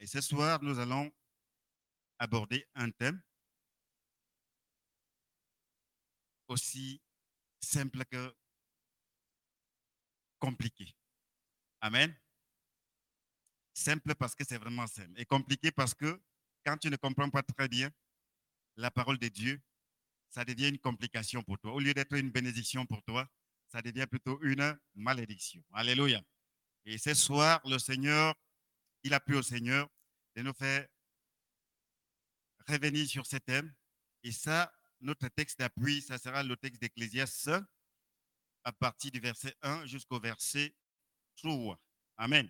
Et ce soir, nous allons aborder un thème aussi simple que compliqué. Amen. Simple parce que c'est vraiment simple. Et compliqué parce que quand tu ne comprends pas très bien la parole de Dieu, ça devient une complication pour toi. Au lieu d'être une bénédiction pour toi, ça devient plutôt une malédiction. Alléluia. Et ce soir, le Seigneur, il a plu au Seigneur de nous faire revenir sur ce thème. Et ça, notre texte d'appui, ça sera le texte d'Ecclésiaste à partir du verset 1 jusqu'au verset 3. Amen.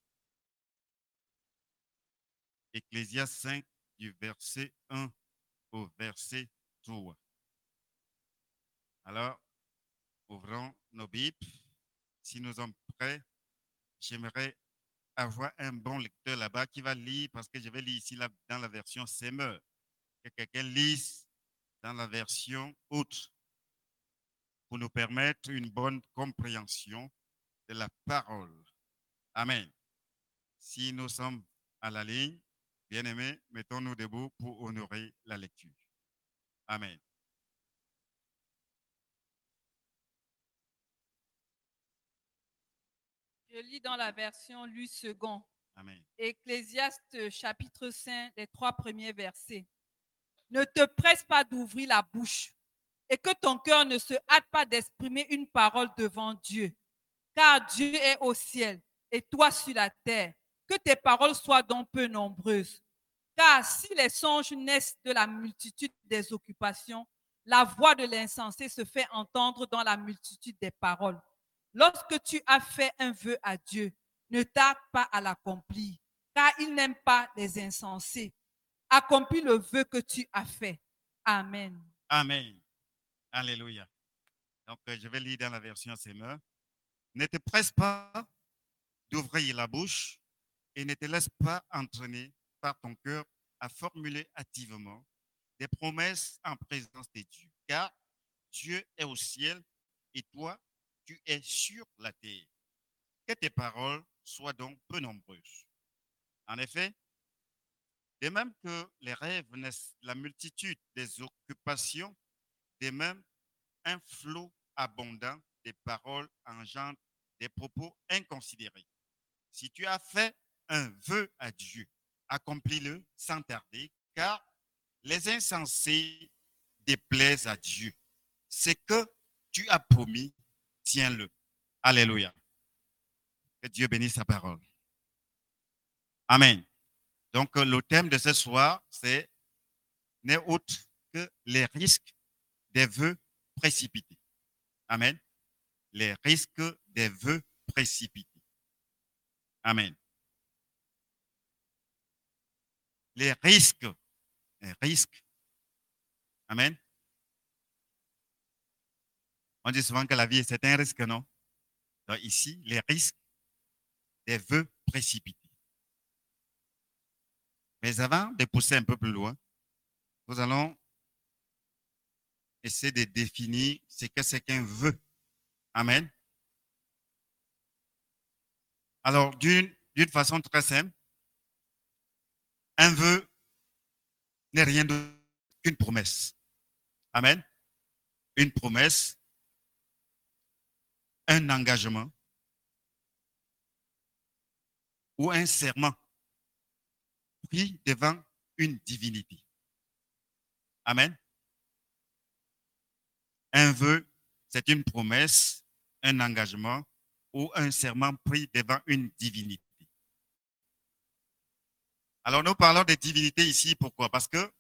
Ecclésiaste 5, du verset 1 au verset 3. Alors, ouvrons nos Bibles. Si nous sommes prêts, j'aimerais avoir un bon lecteur là-bas qui va lire, parce que je vais lire ici dans la version Semeur. Que quelqu'un lise dans la version haute pour nous permettre une bonne compréhension de la parole. Amen. Si nous sommes à la ligne, bien-aimés, mettons-nous debout pour honorer la lecture. Amen. Je lis dans la version Louis II. Amen. Ecclésiaste chapitre 5, les 3 premiers versets. Ne te presse pas d'ouvrir la bouche et que ton cœur ne se hâte pas d'exprimer une parole devant Dieu. Car Dieu est au ciel et toi sur la terre. Que tes paroles soient donc peu nombreuses. Car si les songes naissent de la multitude des occupations, la voix de l'insensé se fait entendre dans la multitude des paroles. Lorsque tu as fait un vœu à Dieu, ne tarde pas à l'accomplir, car il n'aime pas les insensés. Accomplis le vœu que tu as fait. Amen. Amen. Alléluia. Donc, je vais lire dans la version Semeur. Ne te presse pas d'ouvrir la bouche et ne te laisse pas entraîner par ton cœur à formuler activement des promesses en présence de Dieu. Car Dieu est au ciel et toi, tu es sur la terre. Que tes paroles soient donc peu nombreuses. En effet, de même que les rêves naissent la multitude des occupations, de même un flot abondant des paroles engendre des propos inconsidérés. Si tu as fait un vœu à Dieu, accomplis-le sans tarder, car les insensés déplaisent à Dieu. Ce que tu as promis, tiens-le. Alléluia. Que Dieu bénisse sa parole. Amen. Donc, le thème de ce soir, c'est n'est autre que les risques des vœux précipités. Amen. Les risques des vœux précipités. Amen. Les risques. Les risques. Amen. On dit souvent que la vie, c'est un risque, non? Donc ici, les risques des vœux précipités. Mais avant de pousser un peu plus loin, nous allons essayer de définir ce que c'est qu'un vœu. Amen. Alors, d'une façon très simple, un vœu n'est rien d'autre qu'une promesse. Amen. Une promesse, un engagement ou un serment pris devant une divinité. Amen. Un vœu, c'est une promesse, un engagement ou un serment pris devant une divinité. Alors, nous parlons de divinité ici, pourquoi? Parce que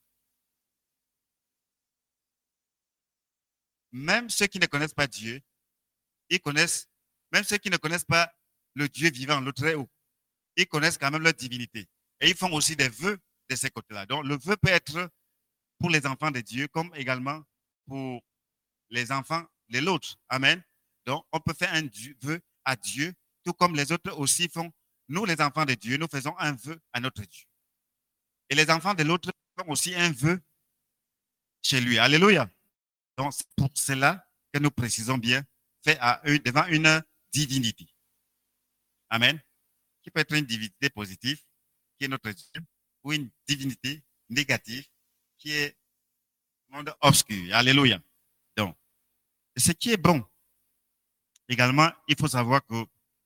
même ceux qui ne connaissent pas Dieu, ils connaissent, même ceux qui ne connaissent pas le Dieu vivant, le très haut, ils connaissent quand même leur divinité. Et ils font aussi des vœux de ces côtés-là. Donc, le vœu peut être pour les enfants de Dieu, comme également pour les enfants de l'autre. Amen. Donc, on peut faire un vœu à Dieu, tout comme les autres aussi font. Nous, les enfants de Dieu, nous faisons un vœu à notre Dieu. Et les enfants de l'autre font aussi un vœu chez lui. Alléluia. Donc, c'est pour cela que nous précisons bien, fait devant une divinité. Amen. Qui peut être une divinité positive, qui est notre Dieu, ou une divinité négative qui est monde obscur. Alléluia. Donc, ce qui est bon, également, il faut savoir que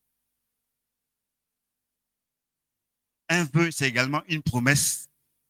un vœu, c'est également une promesse,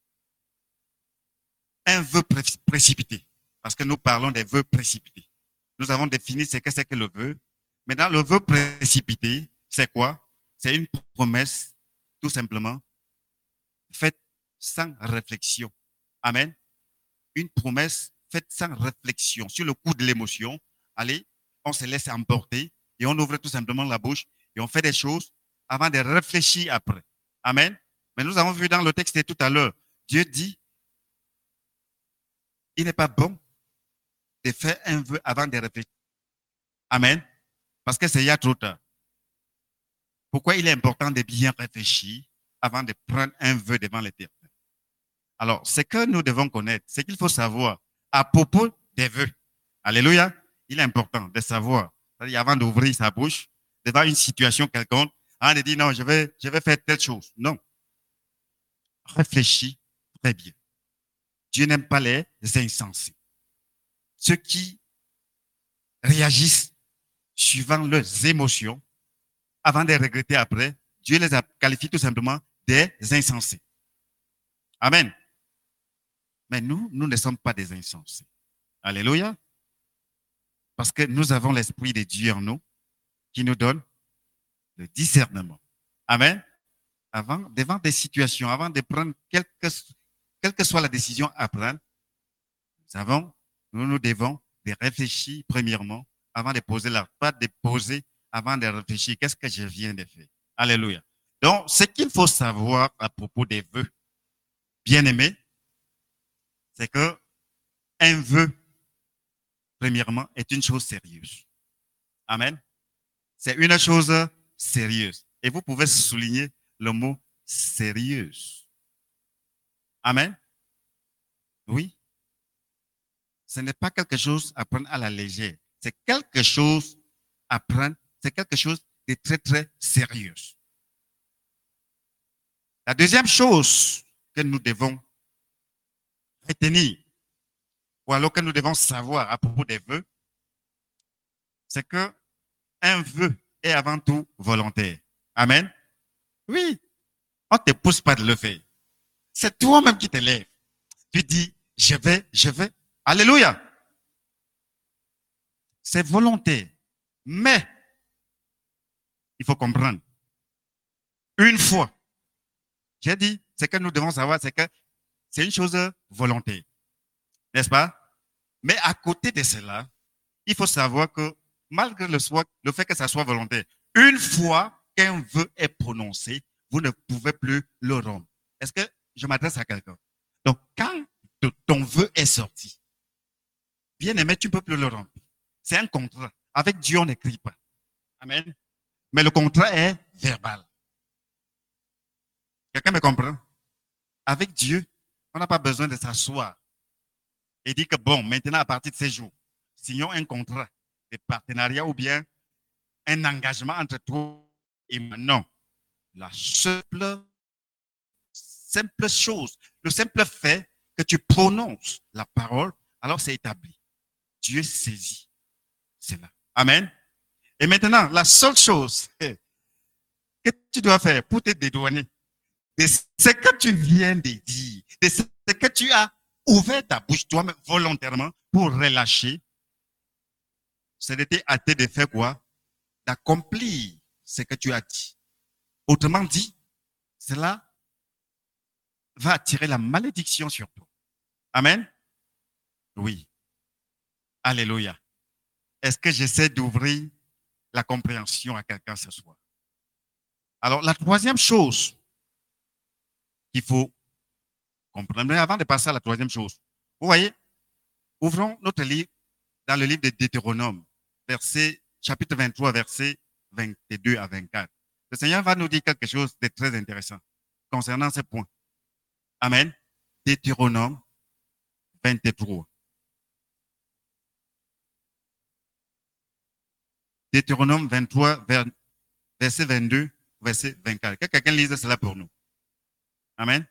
un vœu précipité, parce que nous parlons des vœux précipités. Nous avons défini ce que c'est que le vœu. Maintenant, le vœu précipité, c'est quoi? C'est une promesse, tout simplement, faite sans réflexion. Amen. Une promesse faite sans réflexion, sur le coup de l'émotion. Allez, on se laisse emporter et on ouvre tout simplement la bouche et on fait des choses avant de réfléchir après. Amen. Mais nous avons vu dans le texte de tout à l'heure, Dieu dit, il n'est pas bon de faire un vœu avant de réfléchir. Amen. Parce que c'est il y a trop tard. Pourquoi il est important de bien réfléchir avant de prendre un vœu devant l'Éternel? Alors, ce que nous devons connaître, c'est qu'il faut savoir à propos des vœux. Alléluia. Il est important de savoir, avant d'ouvrir sa bouche, devant une situation quelconque, avant de dire non, je vais faire telle chose. Non. Réfléchis très bien. Dieu n'aime pas les insensés. Ceux qui réagissent suivant leurs émotions, avant de regretter après, Dieu les a qualifiés tout simplement des insensés. Amen. Mais nous ne sommes pas des insensés. Alléluia. Parce que nous avons l'Esprit de Dieu en nous qui nous donne le discernement. Amen. Devant des situations, avant de prendre quelle que soit la décision à prendre, nous devons de réfléchir premièrement avant de poser pas de poser avant de réfléchir. Qu'est-ce que je viens de faire? Alléluia. Donc, ce qu'il faut savoir à propos des vœux, bien-aimés, c'est que un vœu, premièrement, est une chose sérieuse. Amen. C'est une chose sérieuse. Et vous pouvez souligner le mot sérieuse. Amen. Oui. Ce n'est pas quelque chose à prendre à la légère. C'est quelque chose à prendre, c'est quelque chose de très, très sérieux. La deuxième chose que nous devons retenir, ou alors que nous devons savoir à propos des vœux, c'est que un vœu est avant tout volontaire. Amen. Oui. On ne te pousse pas de le faire. C'est toi-même qui te lèves. Tu dis, je vais. Alléluia. C'est volontaire. Mais, il faut comprendre. Une fois, j'ai dit, ce que nous devons savoir, c'est que c'est une chose volontaire. N'est-ce pas? Mais à côté de cela, il faut savoir que malgré le fait que ça soit volontaire, une fois qu'un vœu est prononcé, vous ne pouvez plus le rompre. Est-ce que je m'adresse à quelqu'un? Donc, quand ton vœu est sorti, bien aimé, tu ne peux plus le rompre. C'est un contrat. Avec Dieu, on n'écrit pas. Amen. Mais le contrat est verbal. Quelqu'un me comprend? Avec Dieu, on n'a pas besoin de s'asseoir et dire que bon, maintenant, à partir de ces jours, signons un contrat de partenariat ou bien un engagement entre toi et moi. Non. La simple chose, le simple fait que tu prononces la parole, alors c'est établi. Dieu saisit cela. Amen. Et maintenant, la seule chose que tu dois faire pour te dédouaner de ce que tu viens de dire, de ce que tu as ouvert ta bouche toi-même volontairement pour relâcher, c'est de te hâter de faire quoi? D'accomplir ce que tu as dit. Autrement dit, cela va attirer la malédiction sur toi. Amen. Oui. Alléluia. Est-ce que j'essaie d'ouvrir la compréhension à quelqu'un ce soir? Alors, la troisième chose qu'il faut comprendre, mais avant de passer à la troisième chose, vous voyez, ouvrons notre livre dans le livre de Deutéronome, chapitre 23, versets 22 à 24. Le Seigneur va nous dire quelque chose de très intéressant concernant ce point. Amen. Deutéronome 23. Deutéronome 23, verset 22, verset 24. Que quelqu'un lise cela pour nous. Amen.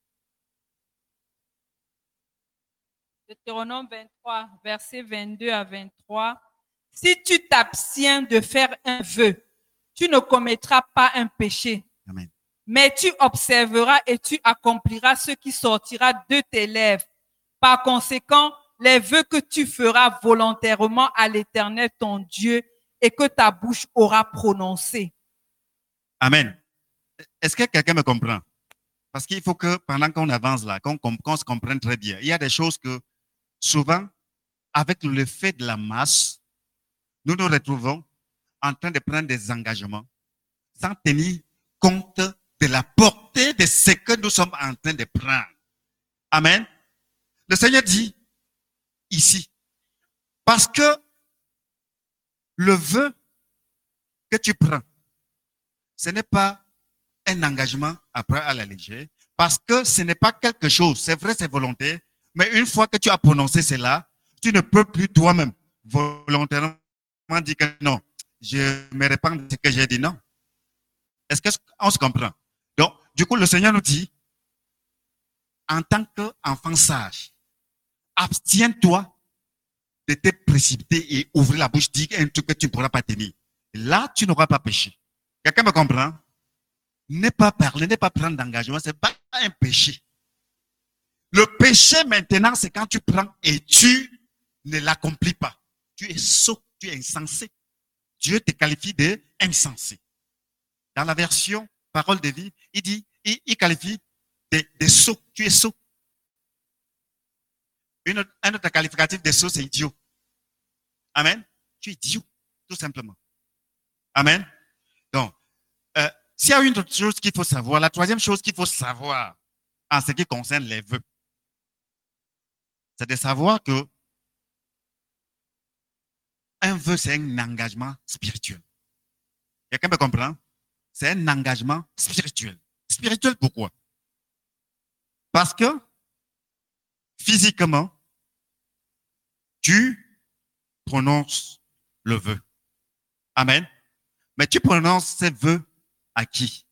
Deutéronome 23, versets 22 à 23. Si tu t'abstiens de faire un vœu, tu ne commettras pas un péché. Amen. Mais tu observeras et tu accompliras ce qui sortira de tes lèvres. Par conséquent, les vœux que tu feras volontairement à l'Éternel ton Dieu et que ta bouche aura prononcés. Amen. Est-ce que quelqu'un me comprend? Parce qu'il faut que pendant qu'on avance là, qu'on se comprenne très bien, il y a des choses que souvent, avec le fait de la masse, nous nous retrouvons en train de prendre des engagements sans tenir compte de la portée de ce que nous sommes en train de prendre. Amen. Le Seigneur dit ici, parce que le vœu que tu prends, ce n'est pas un engagement après à la légère, parce que ce n'est pas quelque chose, c'est vrai, c'est volontaire, mais une fois que tu as prononcé cela, tu ne peux plus toi-même volontairement dire que non, je me répands de ce que j'ai dit, non. Est-ce qu'on se comprend? Donc, du coup, le Seigneur nous dit, en tant qu'enfant sage, abstiens-toi de te précipiter et ouvrir la bouche, dire un truc que tu ne pourras pas tenir. Là, tu n'auras pas péché. Quelqu'un me comprend? Ne pas parler, ne pas prendre d'engagement, ce n'est pas un péché. Le péché maintenant, c'est quand tu prends et tu ne l'accomplis pas. Tu es sot, tu es insensé. Dieu te qualifie d'insensé. Dans la version parole de vie, il dit, il qualifie de sot. Tu es sot. Un autre qualificatif de sot, c'est idiot. Amen. Tu es idiot, tout simplement. Amen. Donc, s'il y a une autre chose qu'il faut savoir, la troisième chose qu'il faut savoir en ce qui concerne les vœux, c'est de savoir que un vœu, c'est un engagement spirituel. Quelqu'un me comprend? C'est un engagement spirituel. Spirituel pourquoi? Parce que physiquement, tu prononces le vœu. Amen. Mais tu prononces ces vœux à qui?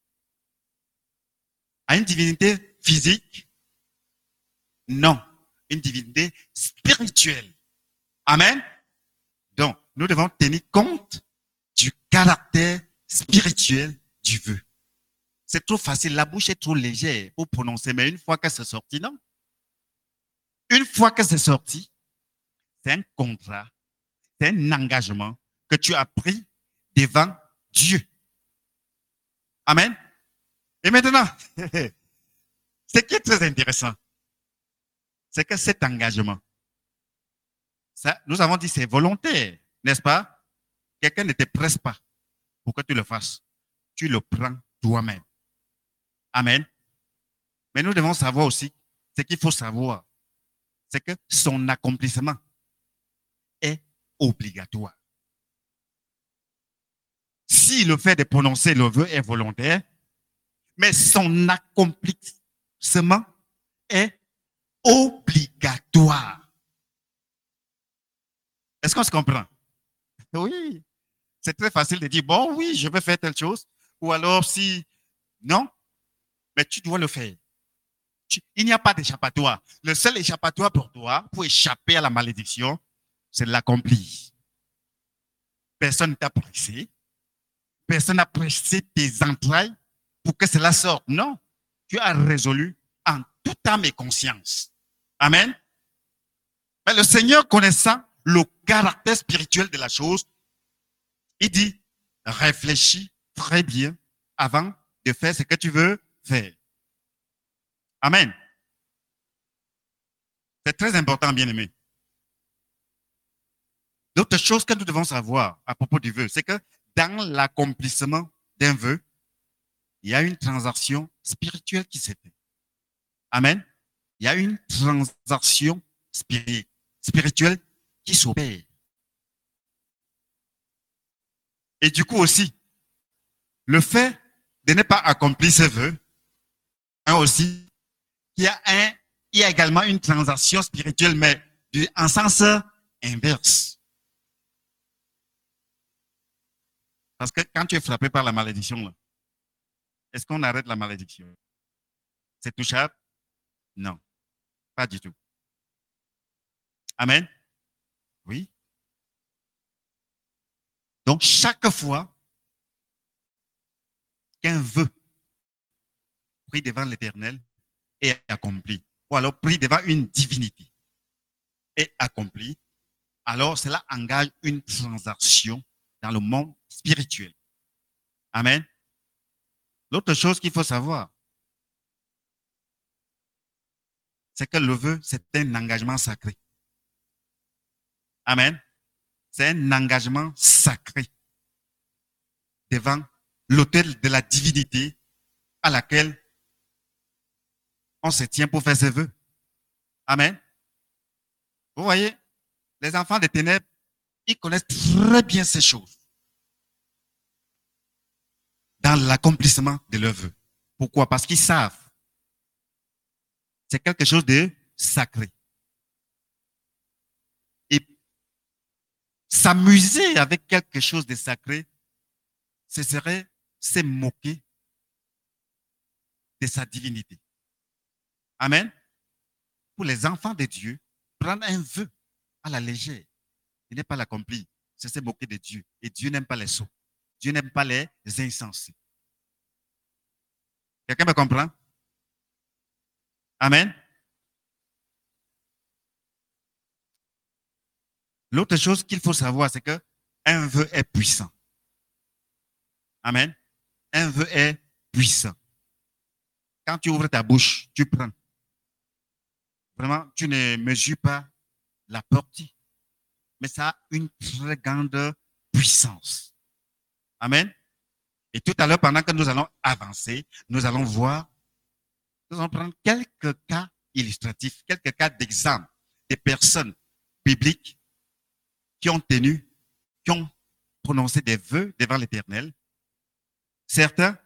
À une divinité physique? Non. Une divinité spirituelle. Amen. Donc, nous devons tenir compte du caractère spirituel du vœu. C'est trop facile, la bouche est trop légère pour prononcer, mais une fois que c'est sorti, non. Une fois que c'est sorti, c'est un contrat, c'est un engagement que tu as pris devant Dieu. Amen. Et maintenant, ce qui est très intéressant, c'est que cet engagement, ça, nous avons dit c'est volontaire, n'est-ce pas? Quelqu'un ne te presse pas pour que tu le fasses. Tu le prends toi-même. Amen. Mais nous devons savoir aussi, ce qu'il faut savoir, c'est que son accomplissement est obligatoire. Si le fait de prononcer le vœu est volontaire, mais son accomplissement est obligatoire. Est-ce qu'on se comprend? Oui. C'est très facile de dire, bon, oui, je vais faire telle chose. Ou alors, si, non, mais tu dois le faire. Il n'y a pas d'échappatoire. Le seul échappatoire pour toi, pour échapper à la malédiction, c'est de l'accomplir. Personne ne t'a pressé. Personne n'a pressé tes entrailles pour que cela sorte. Non. Tu as résolu en toute âme et conscience. Amen. Mais le Seigneur, connaissant le caractère spirituel de la chose, il dit, réfléchis très bien avant de faire ce que tu veux faire. Amen. C'est très important, bien-aimé. D'autres choses que nous devons savoir à propos du vœu, c'est que dans l'accomplissement d'un vœu, il y a une transaction spirituelle qui s'est faite. Amen. Il y a une transaction spirituelle qui s'opère. Et du coup aussi, le fait de ne pas accomplir ce vœu, aussi, il y a également une transaction spirituelle, mais en sens inverse. Parce que quand tu es frappé par la malédiction, est-ce qu'on arrête la malédiction? C'est touchable? Non, pas du tout. Amen. Oui. Donc, chaque fois qu'un vœu pris devant l'Éternel est accompli, ou alors pris devant une divinité est accompli, alors cela engage une transaction dans le monde spirituel. Amen. L'autre chose qu'il faut savoir, c'est que le vœu, c'est un engagement sacré. Amen. C'est un engagement sacré devant l'autel de la divinité à laquelle on se tient pour faire ses vœux. Amen. Vous voyez, les enfants des ténèbres, ils connaissent très bien ces choses dans l'accomplissement de leurs vœux. Pourquoi? Parce qu'ils savent. C'est quelque chose de sacré. Et s'amuser avec quelque chose de sacré, ce serait se moquer de sa divinité. Amen. Pour les enfants de Dieu, prendre un vœu à la légère, il n'est pas l'accompli, c'est se moquer de Dieu. Et Dieu n'aime pas les sots. Dieu n'aime pas les insensés. Quelqu'un me comprend? Amen. L'autre chose qu'il faut savoir, c'est qu'un vœu est puissant. Amen. Un vœu est puissant. Quand tu ouvres ta bouche, tu prends. Vraiment, tu ne mesures pas la portée. Mais ça a une très grande puissance. Amen. Et tout à l'heure, pendant que nous allons avancer, nous allons voir, nous allons prendre quelques cas illustratifs, quelques cas d'exemple des personnes bibliques qui ont tenu, qui ont prononcé des vœux devant l'Éternel. Certains,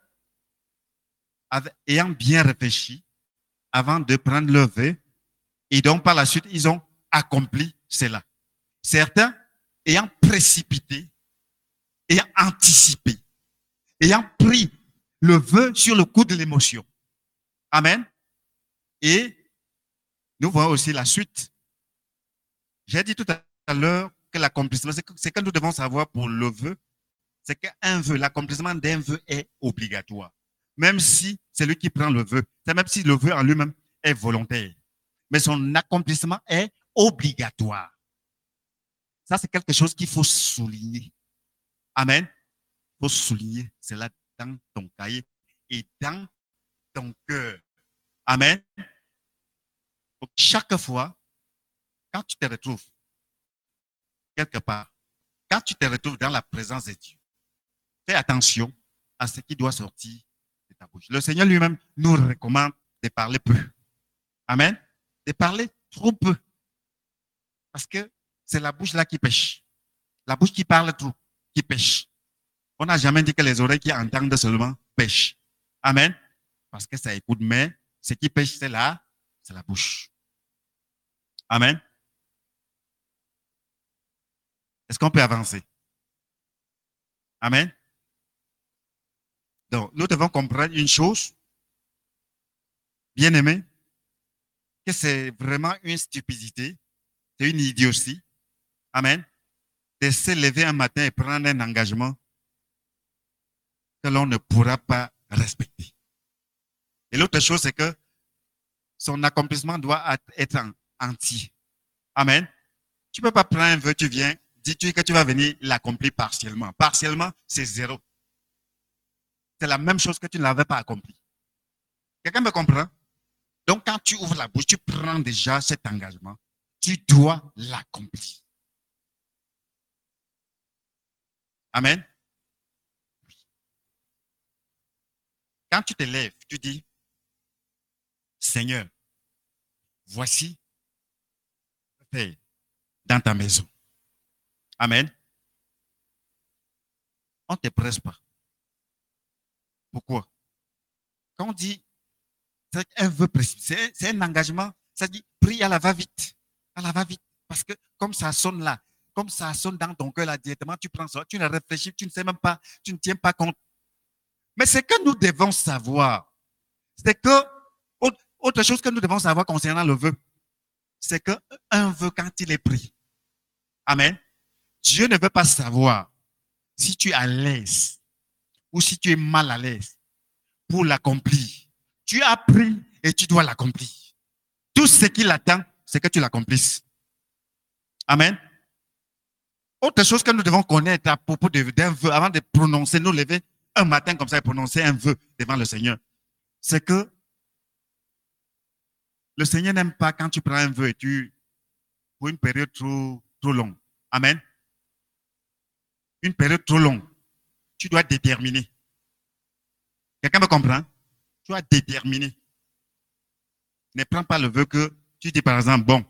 ayant bien réfléchi avant de prendre leur vœu, et donc par la suite, ils ont accompli cela. Certains, ayant précipité, ayant anticipé, ayant pris le vœu sur le coup de l'émotion. Amen. Et nous voyons aussi la suite. J'ai dit tout à l'heure que l'accomplissement, c'est que nous devons savoir pour le vœu, c'est qu'un vœu, l'accomplissement d'un vœu est obligatoire. Même si c'est lui qui prend le vœu, c'est même si le vœu en lui-même est volontaire. Mais son accomplissement est obligatoire. Ça, c'est quelque chose qu'il faut souligner. Amen. Il faut souligner cela dans ton cahier et dans ton cœur. Amen. Donc, chaque fois, quand tu te retrouves quelque part, quand tu te retrouves dans la présence de Dieu, fais attention à ce qui doit sortir de ta bouche. Le Seigneur lui-même nous recommande de parler peu. Amen. De parler trop peu. Parce que c'est la bouche là qui pêche. La bouche qui parle trop, qui pêche. On n'a jamais dit que les oreilles qui entendent seulement pêchent. Amen. Parce que ça écoute, mais ce qui pêche, c'est la bouche. Amen. Est-ce qu'on peut avancer? Amen. Donc, nous devons comprendre une chose, bien aimé, que c'est vraiment une stupidité, c'est une idiotie. Amen. De se lever un matin et prendre un engagement que l'on ne pourra pas respecter. Et l'autre chose, c'est que son accomplissement doit être entier. Amen. Tu ne peux pas prendre un vœu, tu viens, dis-tu que tu vas venir l'accomplir partiellement. Partiellement, c'est zéro. C'est la même chose que tu ne l'avais pas accompli. Quelqu'un me comprend? Donc, quand tu ouvres la bouche, tu prends déjà cet engagement. Tu dois l'accomplir. Amen. Quand tu te lèves, tu dis, Seigneur, voici dans ta maison. Amen. On ne te presse pas. Pourquoi? Quand on dit, c'est un vœu précis, c'est un engagement, ça dit, prie à la va-vite. À la va-vite. Parce que comme ça sonne là, comme ça sonne dans ton cœur là, directement, tu prends ça, tu ne réfléchis, tu ne sais même pas, tu ne tiens pas compte. Mais ce que nous devons savoir, c'est que L'autre chose que nous devons savoir concernant le vœu, c'est qu'un vœu, quand il est pris, amen, Dieu ne veut pas savoir si tu es à l'aise ou si tu es mal à l'aise pour l'accomplir. Tu as pris et tu dois l'accomplir. Tout ce qu'il attend, c'est que tu l'accomplisses. Amen. Autre chose que nous devons connaître à propos d'un vœu, avant de prononcer, nous lever un matin comme ça et prononcer un vœu devant le Seigneur, c'est que le Seigneur n'aime pas quand tu prends un vœu et pour une période trop longue. Amen. Une période trop longue. Tu dois déterminer. Quelqu'un me comprend? Tu dois déterminer. Ne prends pas le vœu que tu dis par exemple, bon,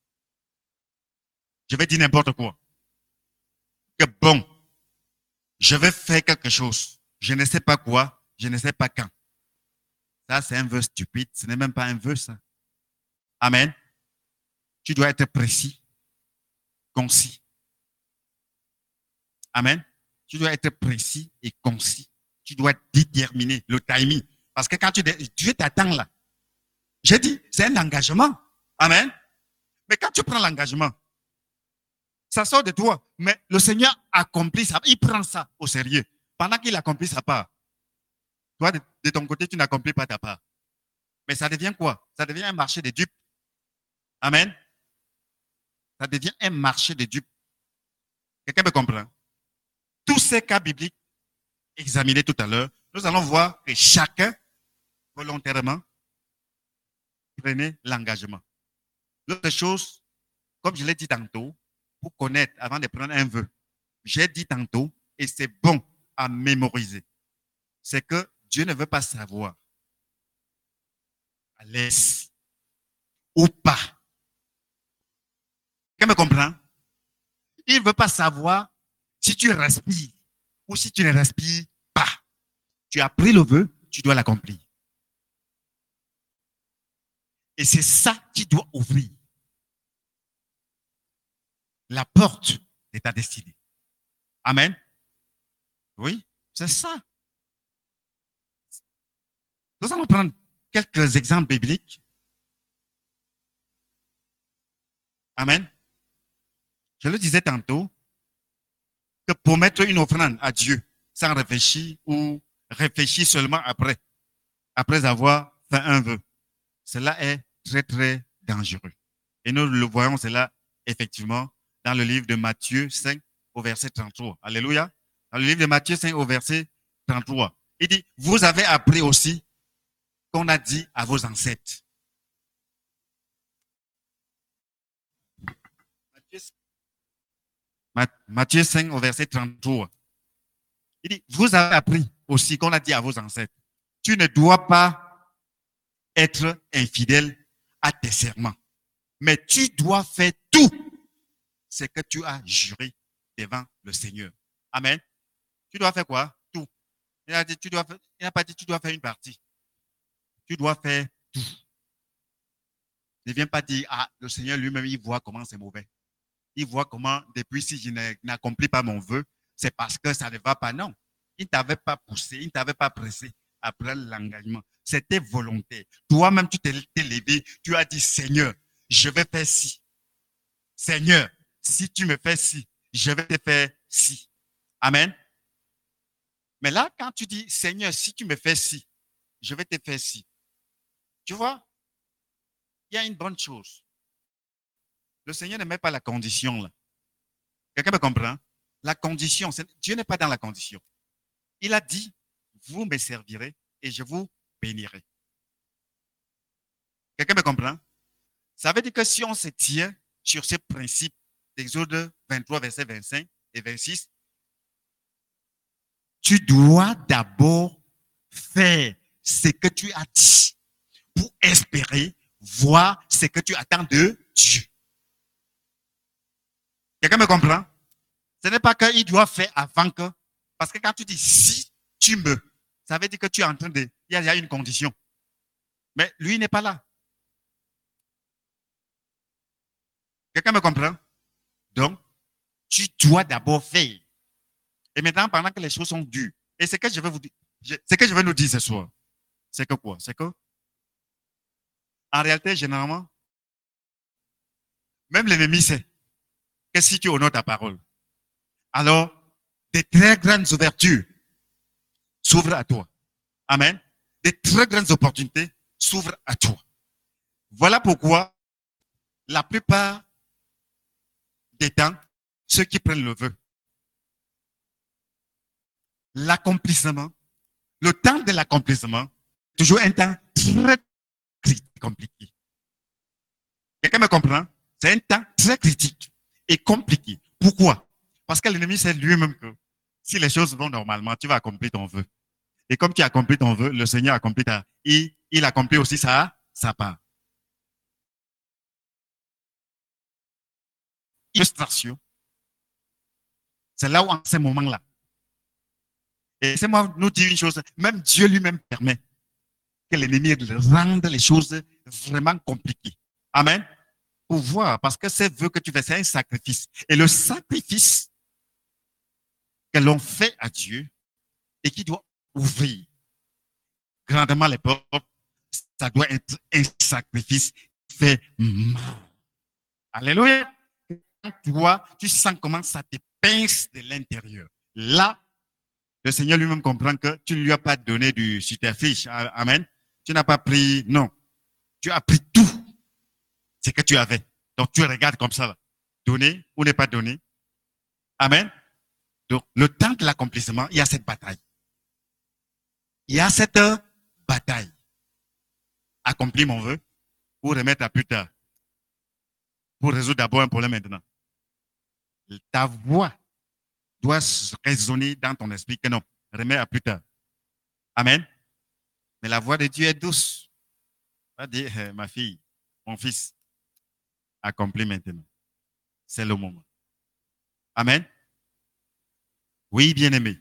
je vais dire n'importe quoi. Que bon, je vais faire quelque chose. Je ne sais pas quoi, je ne sais pas quand. Ça, c'est un vœu stupide. Ce n'est même pas un vœu, ça. Amen. Tu dois être précis, concis. Amen. Tu dois être précis et concis. Tu dois déterminer le timing. Parce que quand Dieu t'attend là, j'ai dit, c'est un engagement. Amen. Mais quand tu prends l'engagement, ça sort de toi. Mais le Seigneur accomplit ça. Il prend ça au sérieux. Pendant qu'il accomplit sa part, toi, de ton côté, tu n'accomplis pas ta part. Mais ça devient quoi? Ça devient un marché de dupes. Amen. Ça devient un marché de dupes. Quelqu'un me comprend? Tous ces cas bibliques examinés tout à l'heure, nous allons voir que chacun, volontairement, prenait l'engagement. L'autre chose, comme je l'ai dit tantôt, pour connaître avant de prendre un vœu, j'ai dit tantôt, et c'est bon à mémoriser, c'est que Dieu ne veut pas savoir à l'aise ou pas. Quelqu'un me comprend? Il ne veut pas savoir si tu respires ou si tu ne respires pas. Tu as pris le vœu, tu dois l'accomplir. Et c'est ça qui doit ouvrir la porte de ta destinée. Amen. Oui, c'est ça. Nous allons prendre quelques exemples bibliques. Amen. Je le disais tantôt, que pour mettre une offrande à Dieu sans réfléchir ou réfléchir seulement après avoir fait un vœu, cela est très, très dangereux. Et nous le voyons cela effectivement dans le livre de Matthieu 5 au verset 33. Alléluia. Dans le livre de Matthieu 5 au verset 33. Il dit, vous avez appris aussi qu'on a dit à vos ancêtres. Matthieu 5 au verset 33. Il dit, vous avez appris aussi qu'on a dit à vos ancêtres, tu ne dois pas être infidèle à tes serments, mais tu dois faire tout ce que tu as juré devant le Seigneur. Amen. Tu dois faire quoi? Tout. Il n'a pas dit tu dois faire une partie. Tu dois faire tout. Ne viens pas dire, ah, le Seigneur lui-même, il voit comment c'est mauvais. Il voit comment, depuis si je n'accomplis pas mon vœu, c'est parce que ça ne va pas. Non. Il ne t'avait pas poussé, il ne t'avait pas pressé à prendre l'engagement. C'était volontaire. Toi-même, tu t'es levé, tu as dit, Seigneur, je vais faire ci. Seigneur, si tu me fais ci, je vais te faire ci. Amen. Mais là, quand tu dis, Seigneur, si tu me fais ci, je vais te faire ci. Tu vois, il y a une bonne chose. Le Seigneur ne met pas la condition là. Quelqu'un me comprend? La condition, Dieu n'est pas dans la condition. Il a dit, vous me servirez et je vous bénirai. Quelqu'un me comprend? Ça veut dire que si on se tient sur ces principes d'Exode 23, verset 25 et 26, tu dois d'abord faire ce que tu as dit pour espérer voir ce que tu attends de Dieu. Quelqu'un me comprend? Ce n'est pas qu'il doit faire avant que, parce que quand tu dis si tu me, ça veut dire que tu es en train de, il y a une condition. Mais lui n'est pas là. Quelqu'un me comprend? Donc, tu dois d'abord faire. Et maintenant, pendant que les choses sont dures, et ce que je vais vous dire, ce que je vais nous dire ce soir, c'est que quoi? C'est que En réalité, généralement, même l'ennemi sait que si tu honores ta parole, alors des très grandes ouvertures s'ouvrent à toi. Amen. Des très grandes opportunités s'ouvrent à toi. Voilà pourquoi la plupart des temps, ceux qui prennent le vœu, l'accomplissement, le temps de l'accomplissement, toujours un temps très compliqué. Quelqu'un me comprend? C'est un temps très critique et compliqué. Pourquoi? Parce que l'ennemi sait lui-même que si les choses vont normalement, tu vas accomplir ton vœu. Et comme tu as accompli ton vœu, le Seigneur accomplit il accomplit aussi sa part. Illustration. C'est là où, en ces moments-là, et c'est moi nous dire une chose, même Dieu lui-même permet que l'ennemi rende les choses vraiment compliquées. Amen. Pour voir, parce que ces vœux que tu fais, c'est un sacrifice. Et le sacrifice que l'on fait à Dieu et qui doit ouvrir grandement les portes, ça doit être un sacrifice qui fait mal. Alléluia. Tu vois, tu sens comment ça te pince de l'intérieur. Là, le Seigneur lui-même comprend que tu ne lui as pas donné du superfiche. Amen. Tu n'as pas pris, non. Tu as pris tout ce que tu avais. Donc, tu regardes comme ça, là. Donné ou n'est pas donné. Amen. Donc, le temps de l'accomplissement, il y a cette bataille. Il y a cette bataille. Accomplir mon vœu ou remettre à plus tard. Pour résoudre d'abord un problème maintenant. Ta voix doit résonner dans ton esprit que non, remets à plus tard. Amen. Mais la voix de Dieu est douce. Va dire, ma fille, mon fils, accomplis maintenant. C'est le moment. Amen. Oui, bien-aimé.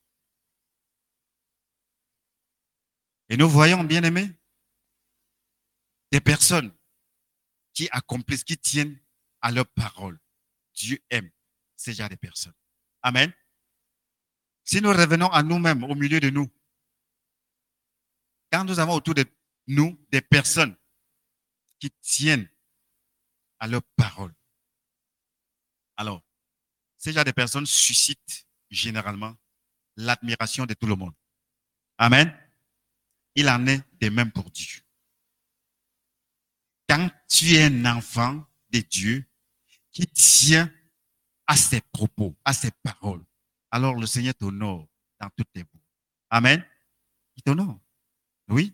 Et nous voyons, bien-aimés, des personnes qui accomplissent, qui tiennent à leur parole. Dieu aime ces genres de personnes. Amen. Si nous revenons à nous-mêmes, au milieu de nous, quand nous avons autour de nous des personnes qui tiennent à leur parole, alors, ces genres de personnes suscitent généralement l'admiration de tout le monde. Amen. Il en est de même pour Dieu. Quand tu es un enfant de Dieu qui tient à ses propos, à ses paroles, alors le Seigneur t'honore dans toutes tes voies. Amen. Il t'honore. Oui.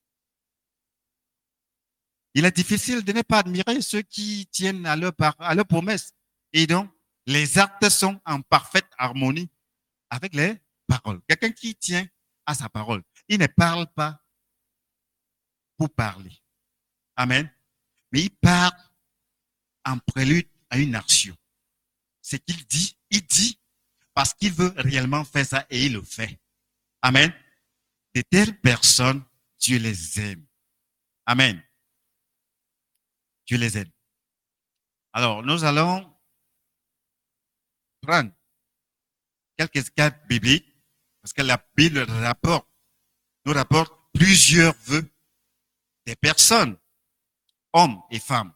Il est difficile de ne pas admirer ceux qui tiennent à leur promesse. Et donc, les actes sont en parfaite harmonie avec les paroles. Quelqu'un qui tient à sa parole, il ne parle pas pour parler. Amen. Mais il parle en prélude à une action. Ce qu'il dit, il dit parce qu'il veut réellement faire ça et il le fait. Amen. De telles personnes, Dieu les aime. Amen. Dieu les aime. Alors, nous allons prendre quelques cas bibliques parce que la Bible nous rapporte plusieurs vœux des personnes, hommes et femmes,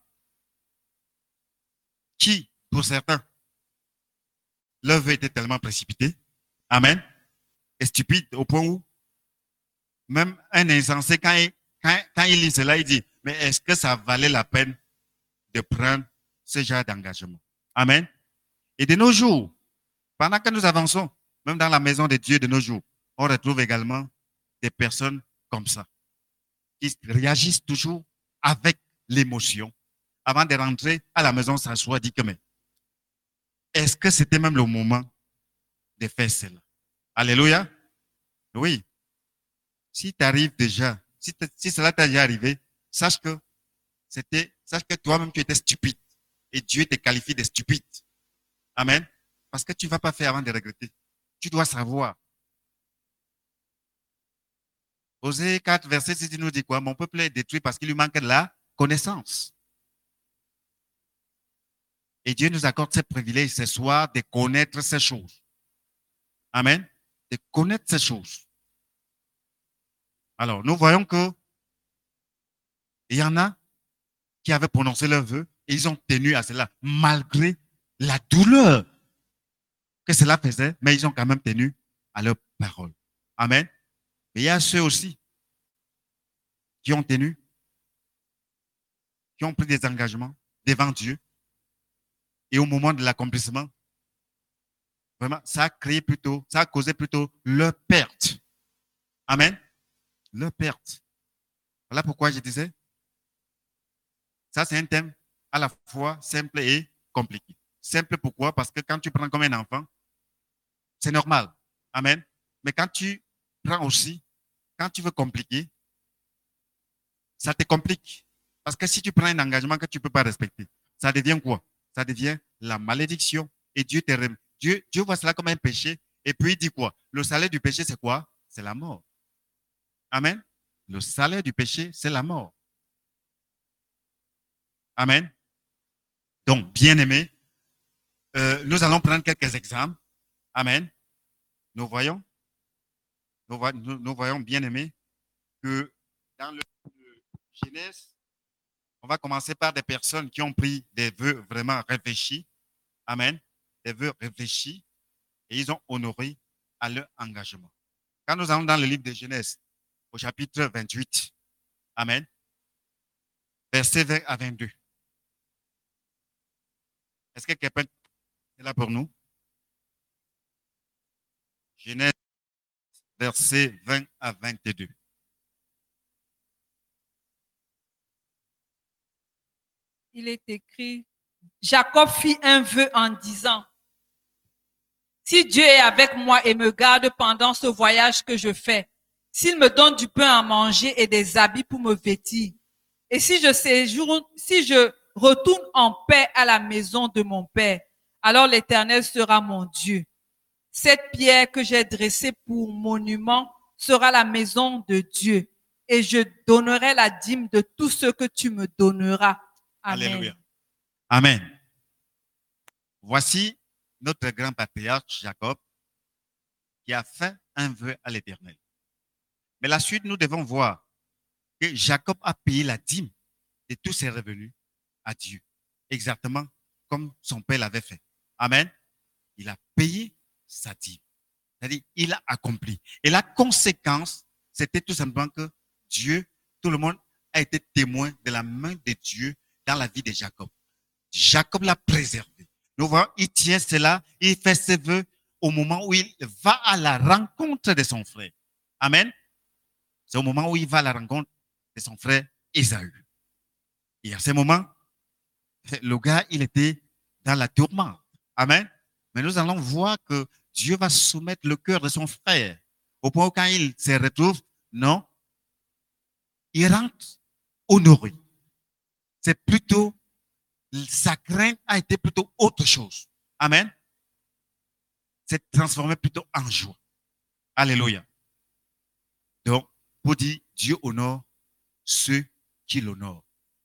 qui, pour certains, leur vœu était tellement précipité, amen, et stupide au point où même un insensé, quand il lit cela, il dit, mais est-ce que ça valait la peine de prendre ce genre d'engagement? Amen. Et de nos jours, pendant que nous avançons, même dans la maison de Dieu de nos jours, on retrouve également des personnes comme ça, qui réagissent toujours avec l'émotion. Avant de rentrer à la maison, s'assoit, dit que mais est-ce que c'était même le moment de faire cela? Alléluia. Oui. Si tu arrives déjà, si cela t'est déjà arrivé, sache que toi-même tu étais stupide et Dieu te qualifie de stupide. Amen. Parce que tu ne vas pas faire avant de regretter. Tu dois savoir. Osée 4, verset 6, il nous dit quoi? Mon peuple est détruit parce qu'il lui manque de la connaissance. Et Dieu nous accorde ce privilège ce soir de connaître ces choses. Amen. De connaître ces choses. Alors, nous voyons que Et il y en a qui avaient prononcé leur vœu et ils ont tenu à cela, malgré la douleur que cela faisait, mais ils ont quand même tenu à leur parole. Amen. Mais il y a ceux aussi qui ont tenu, qui ont pris des engagements devant Dieu. Et au moment de l'accomplissement, vraiment, ça a causé plutôt leur perte. Amen. Leur perte. Voilà pourquoi je disais, ça c'est un thème à la fois simple et compliqué. Simple pourquoi? Parce que quand tu prends comme un enfant, c'est normal. Amen. Mais quand tu prends aussi, quand tu veux compliquer, ça te complique. Parce que si tu prends un engagement que tu ne peux pas respecter, ça devient quoi? Ça devient la malédiction. Et Dieu Dieu voit cela comme un péché. Et puis il dit quoi? Le salaire du péché, c'est quoi? C'est la mort. Amen. Le salaire du péché, c'est la mort. Amen. Donc, bien-aimés, nous allons prendre quelques exemples. Amen. Nous voyons, nous voyons, bien-aimés, que dans le Genèse, on va commencer par des personnes qui ont pris des vœux vraiment réfléchis. Amen. Des vœux réfléchis et ils ont honoré à leur engagement. Quand nous allons dans le livre de Genèse, au chapitre 28, Amen, versets 20 à 22. Est-ce que quelqu'un est là pour nous? Genèse, versets 20 à 22. Il est écrit, Jacob fit un vœu en disant, si Dieu est avec moi et me garde pendant ce voyage que je fais, s'il me donne du pain à manger et des habits pour me vêtir, et si je retourne en paix à la maison de mon Père, alors l'Éternel sera mon Dieu. Cette pierre que j'ai dressée pour monument sera la maison de Dieu, et je donnerai la dîme de tout ce que tu me donneras. Amen. Alléluia. Amen. Voici notre grand patriarche Jacob qui a fait un vœu à l'Éternel. Mais la suite, nous devons voir que Jacob a payé la dîme de tous ses revenus à Dieu, exactement comme son père l'avait fait. Amen. Il a payé sa dîme. C'est-à-dire, il a accompli. Et la conséquence, c'était tout simplement que Dieu, tout le monde a été témoin de la main de Dieu dans la vie de Jacob. Jacob l'a préservé. Nous voyons, il tient cela, il fait ses vœux au moment où il va à la rencontre de son frère. Amen. C'est au moment où il va à la rencontre de son frère Ésaü. Et à ce moment, le gars, il était dans la tourmente. Amen. Mais nous allons voir que Dieu va soumettre le cœur de son frère. Au point où quand il se retrouve, non, il rentre honoré. C'est plutôt, sa crainte a été plutôt autre chose. Amen. C'est transformé plutôt en joie. Alléluia. Donc, pour dire, Dieu honore ceux qui l'honorent.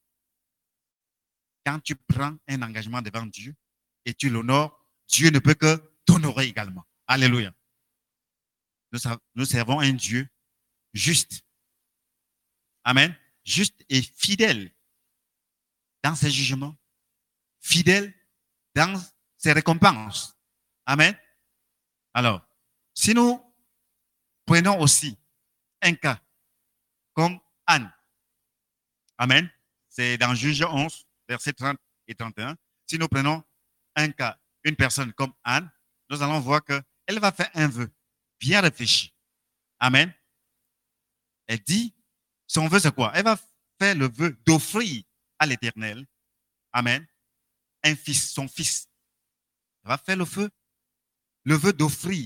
Quand tu prends un engagement devant Dieu et tu l'honores, Dieu ne peut que t'honorer également. Alléluia. Nous servons un Dieu juste. Amen. Juste et fidèle dans ses jugements, fidèle dans ses récompenses. Amen. Alors, si nous prenons aussi un cas comme Anne. Amen. C'est dans Juge 11, versets 30 et 31. Si nous prenons un cas, une personne comme Anne, nous allons voir qu'elle va faire un vœu bien réfléchi. Amen. Elle dit, son vœu c'est quoi? Elle va faire le vœu d'offrir à l'Éternel, amen, un fils, son fils. Elle va faire le vœu d'offrir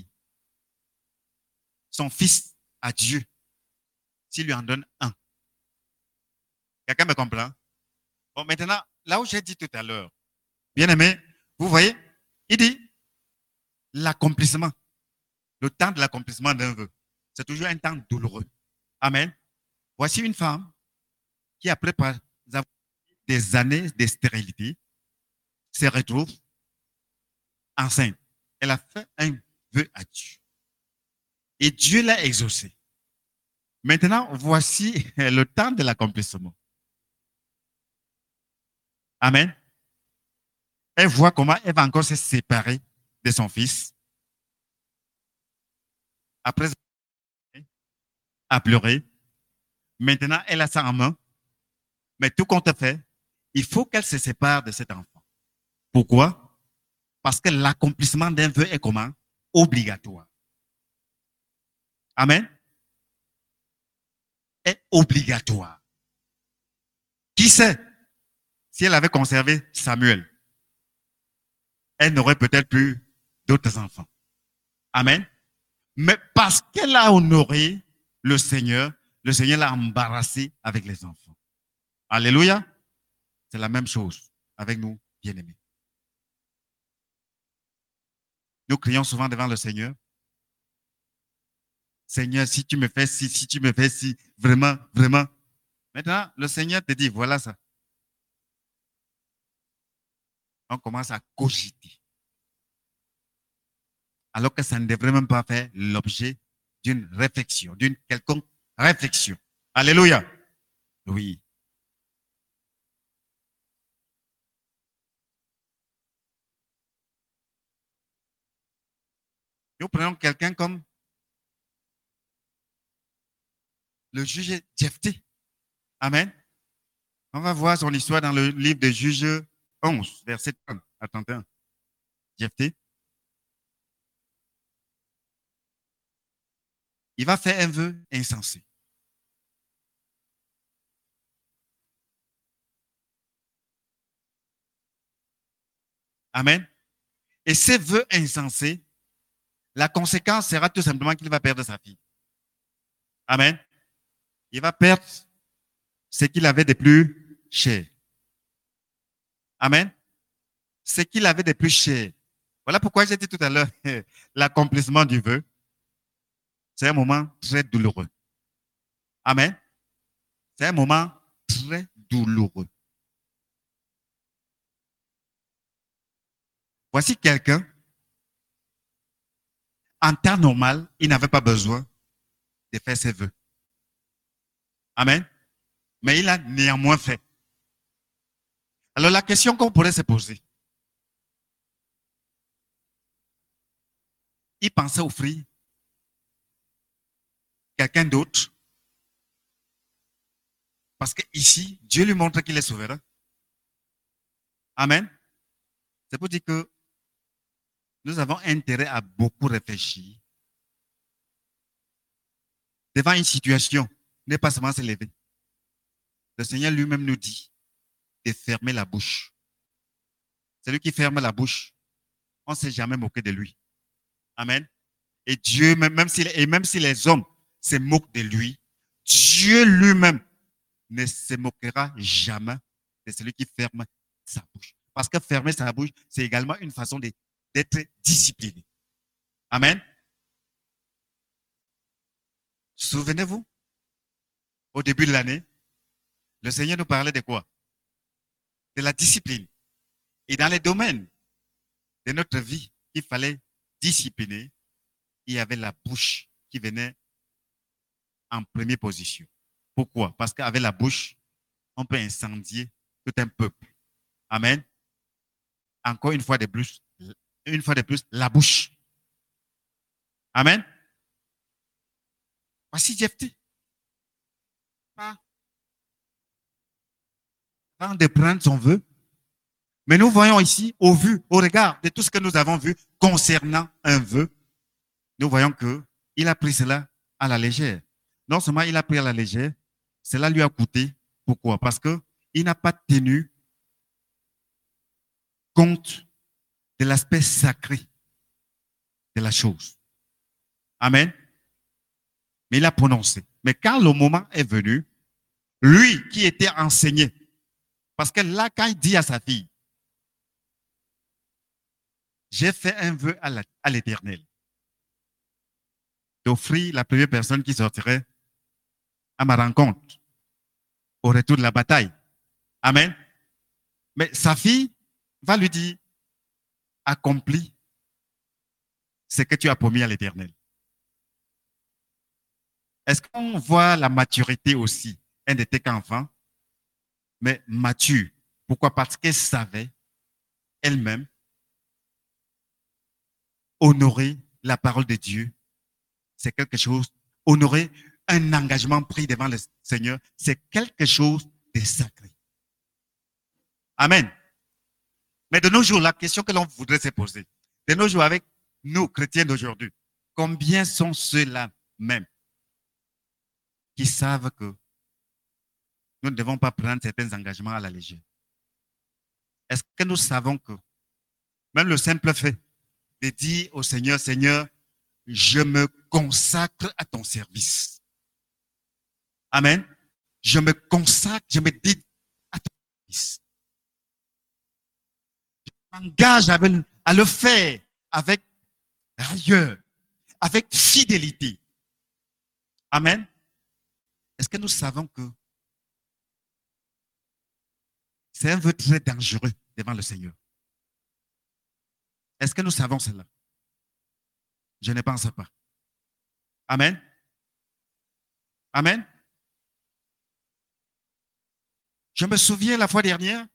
son fils à Dieu, s'il lui en donne un. Quelqu'un me comprend? Bon, maintenant, là où j'ai dit tout à l'heure, bien aimé, vous voyez, il dit l'accomplissement, le temps de l'accomplissement d'un vœu, c'est toujours un temps douloureux. Amen. Voici une femme qui, après des années de stérilité, se retrouve enceinte. Elle a fait un vœu à Dieu. Et Dieu l'a exaucé. Maintenant, voici le temps de l'accomplissement. Amen. Elle voit comment elle va encore se séparer de son fils. Après, à pleurer. Maintenant, elle a ça en main. Mais tout compte fait, il faut qu'elle se sépare de cet enfant. Pourquoi? Parce que l'accomplissement d'un vœu est comment? Obligatoire. Amen. Est obligatoire. Qui sait? Si elle avait conservé Samuel, elle n'aurait peut-être plus d'autres enfants. Amen. Mais parce qu'elle a honoré le Seigneur l'a embarrassé avec les enfants. Alléluia. C'est la même chose avec nous, bien-aimés. Nous crions souvent devant le Seigneur. Seigneur, si tu me fais ci, si tu me fais ci, vraiment, vraiment. Maintenant, le Seigneur te dit, voilà ça. On commence à cogiter. Alors que ça ne devrait même pas faire l'objet d'une réflexion, d'une quelconque réflexion. Alléluia. Oui. Nous prenons quelqu'un comme le juge Jephthé. Amen. On va voir son histoire dans le livre de Juges 11, verset 30 à 31. Jephthé. Il va faire un vœu insensé. Amen. Et ces vœux insensés, la conséquence sera tout simplement qu'il va perdre sa fille. Amen. Il va perdre ce qu'il avait de plus cher. Amen. Ce qu'il avait de plus cher. Voilà pourquoi j'ai dit tout à l'heure, l'accomplissement du vœu, c'est un moment très douloureux. Amen. C'est un moment très douloureux. Voici quelqu'un, en temps normal, il n'avait pas besoin de faire ses vœux. Amen. Mais il a néanmoins fait. Alors la question qu'on pourrait se poser, il pensait offrir quelqu'un d'autre parce que ici, Dieu lui montre qu'il est souverain. Amen. C'est pour dire que nous avons intérêt à beaucoup réfléchir devant une situation, n'est pas seulement se lever. Le Seigneur lui-même nous dit de fermer la bouche. Celui qui ferme la bouche, on ne s'est jamais moqué de lui. Amen. Et Dieu, même si les hommes se moquent de lui, Dieu lui-même ne se moquera jamais de celui qui ferme sa bouche. Parce que fermer sa bouche, c'est également une façon d'être discipliné. Amen. Souvenez-vous, au début de l'année, le Seigneur nous parlait de quoi? De la discipline. Et dans les domaines de notre vie qu'il fallait discipliner, il y avait la bouche qui venait en première position. Pourquoi? Parce qu'avec la bouche, on peut incendier tout un peuple. Amen. Encore une fois de plus, la bouche. Amen. Voici Jephthé. Avant de prendre son vœu. Mais nous voyons ici, au regard de tout ce que nous avons vu concernant un vœu, nous voyons qu'il a pris cela à la légère. Non seulement il a pris à la légère, cela lui a coûté. Pourquoi? Parce qu'il n'a pas tenu compte de l'aspect sacré de la chose. Amen. Mais il a prononcé. Mais quand le moment est venu, lui qui était enseigné, parce que là, quand il dit à sa fille, j'ai fait un vœu à l'Éternel d'offrir la première personne qui sortirait à ma rencontre au retour de la bataille. Amen. Mais sa fille va lui dire, accomplis ce que tu as promis à l'Éternel. Est-ce qu'on voit la maturité aussi? Elle n'était qu'enfant, mais mature Pourquoi? Parce qu'elle savait elle-même honorer la parole de Dieu. C'est quelque chose, honorer un engagement pris devant le Seigneur, c'est quelque chose de sacré. Amen. Mais de nos jours, la question que l'on voudrait se poser, de nos jours avec nous, chrétiens d'aujourd'hui, combien sont ceux-là même qui savent que nous ne devons pas prendre certains engagements à la légère? Est-ce que nous savons que même le simple fait de dire au Seigneur, Seigneur, je me consacre à ton service. Amen. Je me consacre, je me dédie à ton service. Je m'engage à le faire avec rigueur, avec fidélité. Amen. Est-ce que nous savons que c'est un vœu très dangereux devant le Seigneur? Est-ce que nous savons cela? Je ne pense pas. Amen. Amen. Je me souviens la fois dernière,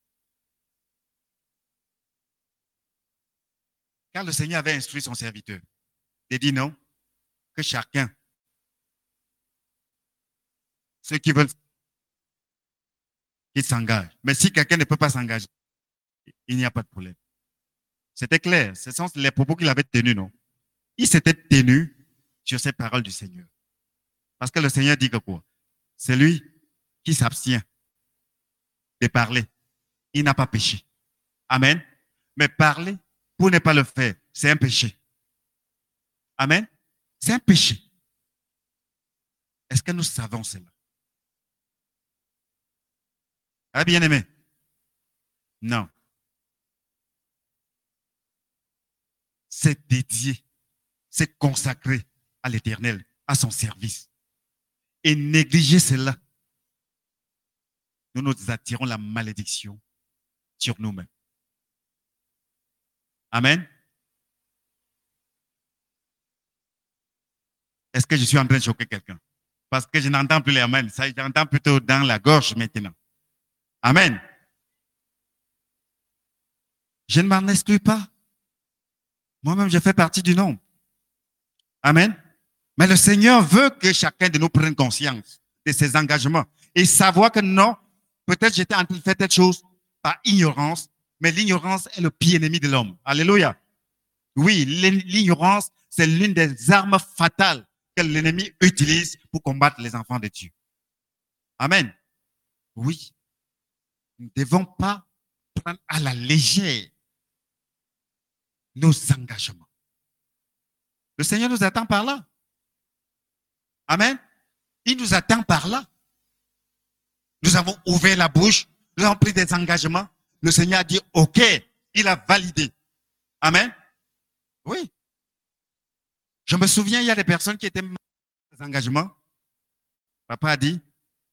quand le Seigneur avait instruit son serviteur, il dit non, que chacun, ceux qui veulent, qu'ils s'engagent. Mais si quelqu'un ne peut pas s'engager, il n'y a pas de problème. C'était clair. Ce sont les propos qu'il avait tenus, non? Il s'était tenu sur ces paroles du Seigneur. Parce que le Seigneur dit que quoi? C'est lui qui s'abstient de parler. Il n'a pas péché. Amen. Mais parler pour ne pas le faire, c'est un péché. Amen. C'est un péché. Est-ce que nous savons cela? Ah, bien aimé? Non. C'est dédié, c'est consacré à l'Éternel, à son service. Et négliger cela, nous nous attirons la malédiction sur nous-mêmes. Amen. Est-ce que je suis en train de choquer quelqu'un? Parce que je n'entends plus les amen. Ça, j'entends plutôt dans la gorge maintenant. Amen. Je ne m'en exclus pas. Moi-même, je fais partie du nombre. Amen. Mais le Seigneur veut que chacun de nous prenne conscience de ses engagements et savoir que non, peut-être j'étais en train de faire telle chose par ignorance, mais l'ignorance est le pied ennemi de l'homme. Alléluia. Oui, l'ignorance, c'est l'une des armes fatales que l'ennemi utilise pour combattre les enfants de Dieu. Amen. Oui. Nous ne devons pas prendre à la légère nos engagements. Le Seigneur nous attend par là. Amen. Il nous attend par là. Nous avons ouvert la bouche, nous avons pris des engagements. Le Seigneur a dit, OK, il a validé. Amen. Oui. Je me souviens, il y a des personnes qui étaient mal dans les engagements. Papa a dit,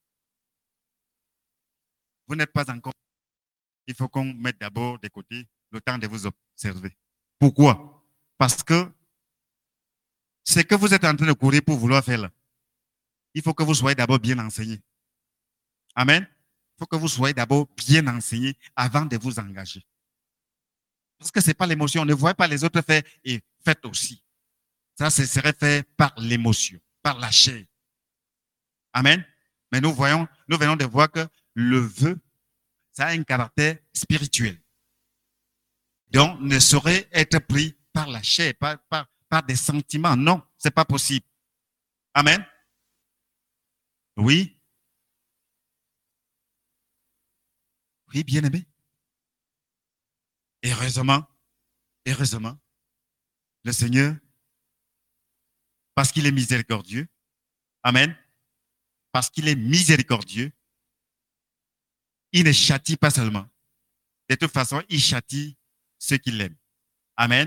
vous n'êtes pas encore. Il faut qu'on mette d'abord de côté le temps de vous observer. Pourquoi? Parce que ce que vous êtes en train de courir pour vouloir faire là, il faut que vous soyez d'abord bien enseigné. Amen. Il faut que vous soyez d'abord bien enseigné avant de vous engager. Parce que ce n'est pas l'émotion. Ne voyez pas les autres faire et faites aussi. Ça, ce serait fait par l'émotion, par la chair. Amen. Mais nous venons de voir que le vœu, ça a un caractère spirituel. Donc, ne saurait être pris par la chair, par des sentiments. Non, ce n'est pas possible. Amen. Oui. Oui, bien aimé. Heureusement, le Seigneur, parce qu'il est miséricordieux, amen, parce qu'il est miséricordieux, il ne châtie pas seulement. De toute façon, il châtie ceux qui l'aiment. Amen.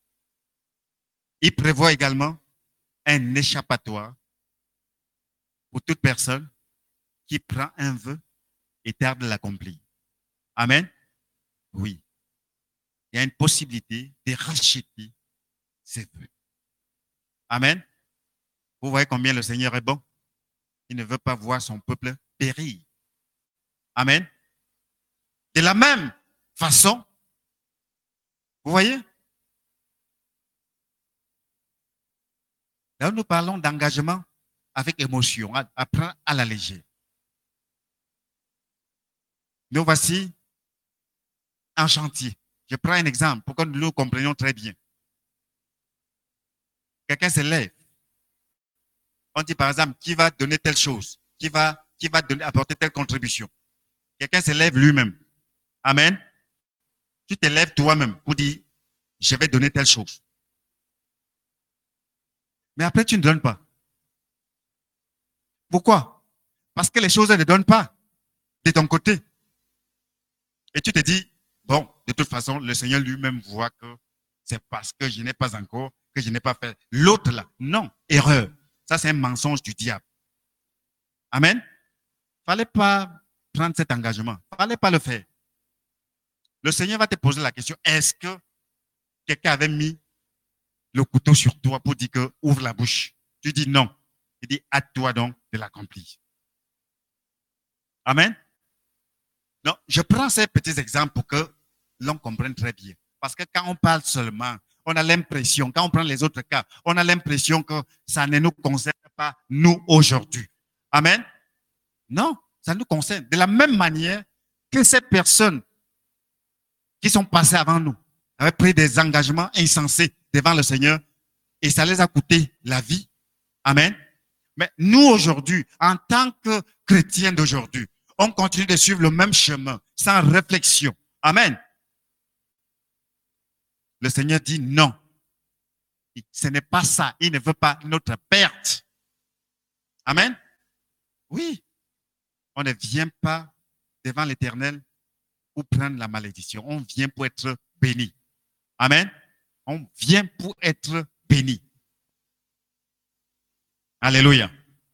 Il prévoit également un échappatoire pour toute personne qui prend un vœu et tarde à l'accomplir. Amen. Oui. Il y a une possibilité de racheter ses vœux. Amen. Vous voyez combien le Seigneur est bon. Il ne veut pas voir son peuple périr. Amen. De la même façon, vous voyez? Là, nous parlons d'engagement avec émotion, à prendre à la légère. Nous voici en chantier. Je prends un exemple pour que nous comprenions très bien. Quelqu'un se lève. On dit par exemple, qui va donner telle chose, qui va apporter telle contribution. Quelqu'un se lève lui-même. Amen. Tu te lèves toi-même pour dire, je vais donner telle chose. Mais après, tu ne donnes pas. Pourquoi? Parce que les choses ne donnent pas de ton côté. Et tu te dis, bon, de toute façon, le Seigneur lui-même voit que c'est parce que je n'ai pas encore, que je n'ai pas fait. L'autre là, non, erreur. Ça, c'est un mensonge du diable. Amen. Fallait pas prendre cet engagement. Fallait pas le faire. Le Seigneur va te poser la question, est-ce que quelqu'un avait mis le couteau sur toi pour dire que ouvre la bouche? Tu dis non. Il dit, hâte-toi donc de l'accomplir. Amen. Non, je prends ces petits exemples pour que l'on comprenne très bien. Parce que quand on parle seulement, on a l'impression, quand on prend les autres cas, on a l'impression que ça ne nous concerne pas, nous, aujourd'hui. Amen. Non, ça nous concerne. De la même manière que ces personnes qui sont passées avant nous avaient pris des engagements insensés devant le Seigneur et ça les a coûté la vie. Amen. Mais nous, aujourd'hui, en tant que chrétiens d'aujourd'hui, on continue de suivre le même chemin, sans réflexion. Amen. Le Seigneur dit non. Ce n'est pas ça. Il ne veut pas notre perte. Amen. Oui. On ne vient pas devant l'Éternel pour prendre la malédiction. On vient pour être béni. Amen. On vient pour être béni. Alléluia.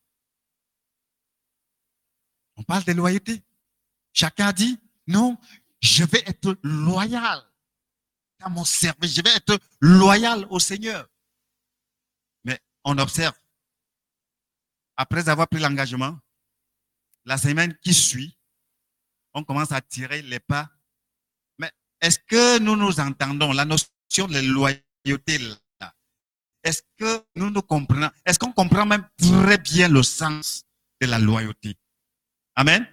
On parle de loyauté. Chacun dit, non, je vais être loyal à mon service. Je vais être loyal au Seigneur. Mais on observe, après avoir pris l'engagement, la semaine qui suit, on commence à tirer les pas. Mais est-ce que nous nous entendons la notion de loyauté là? Est-ce que nous nous comprenons? Est-ce qu'on comprend même très bien le sens de la loyauté? Amen.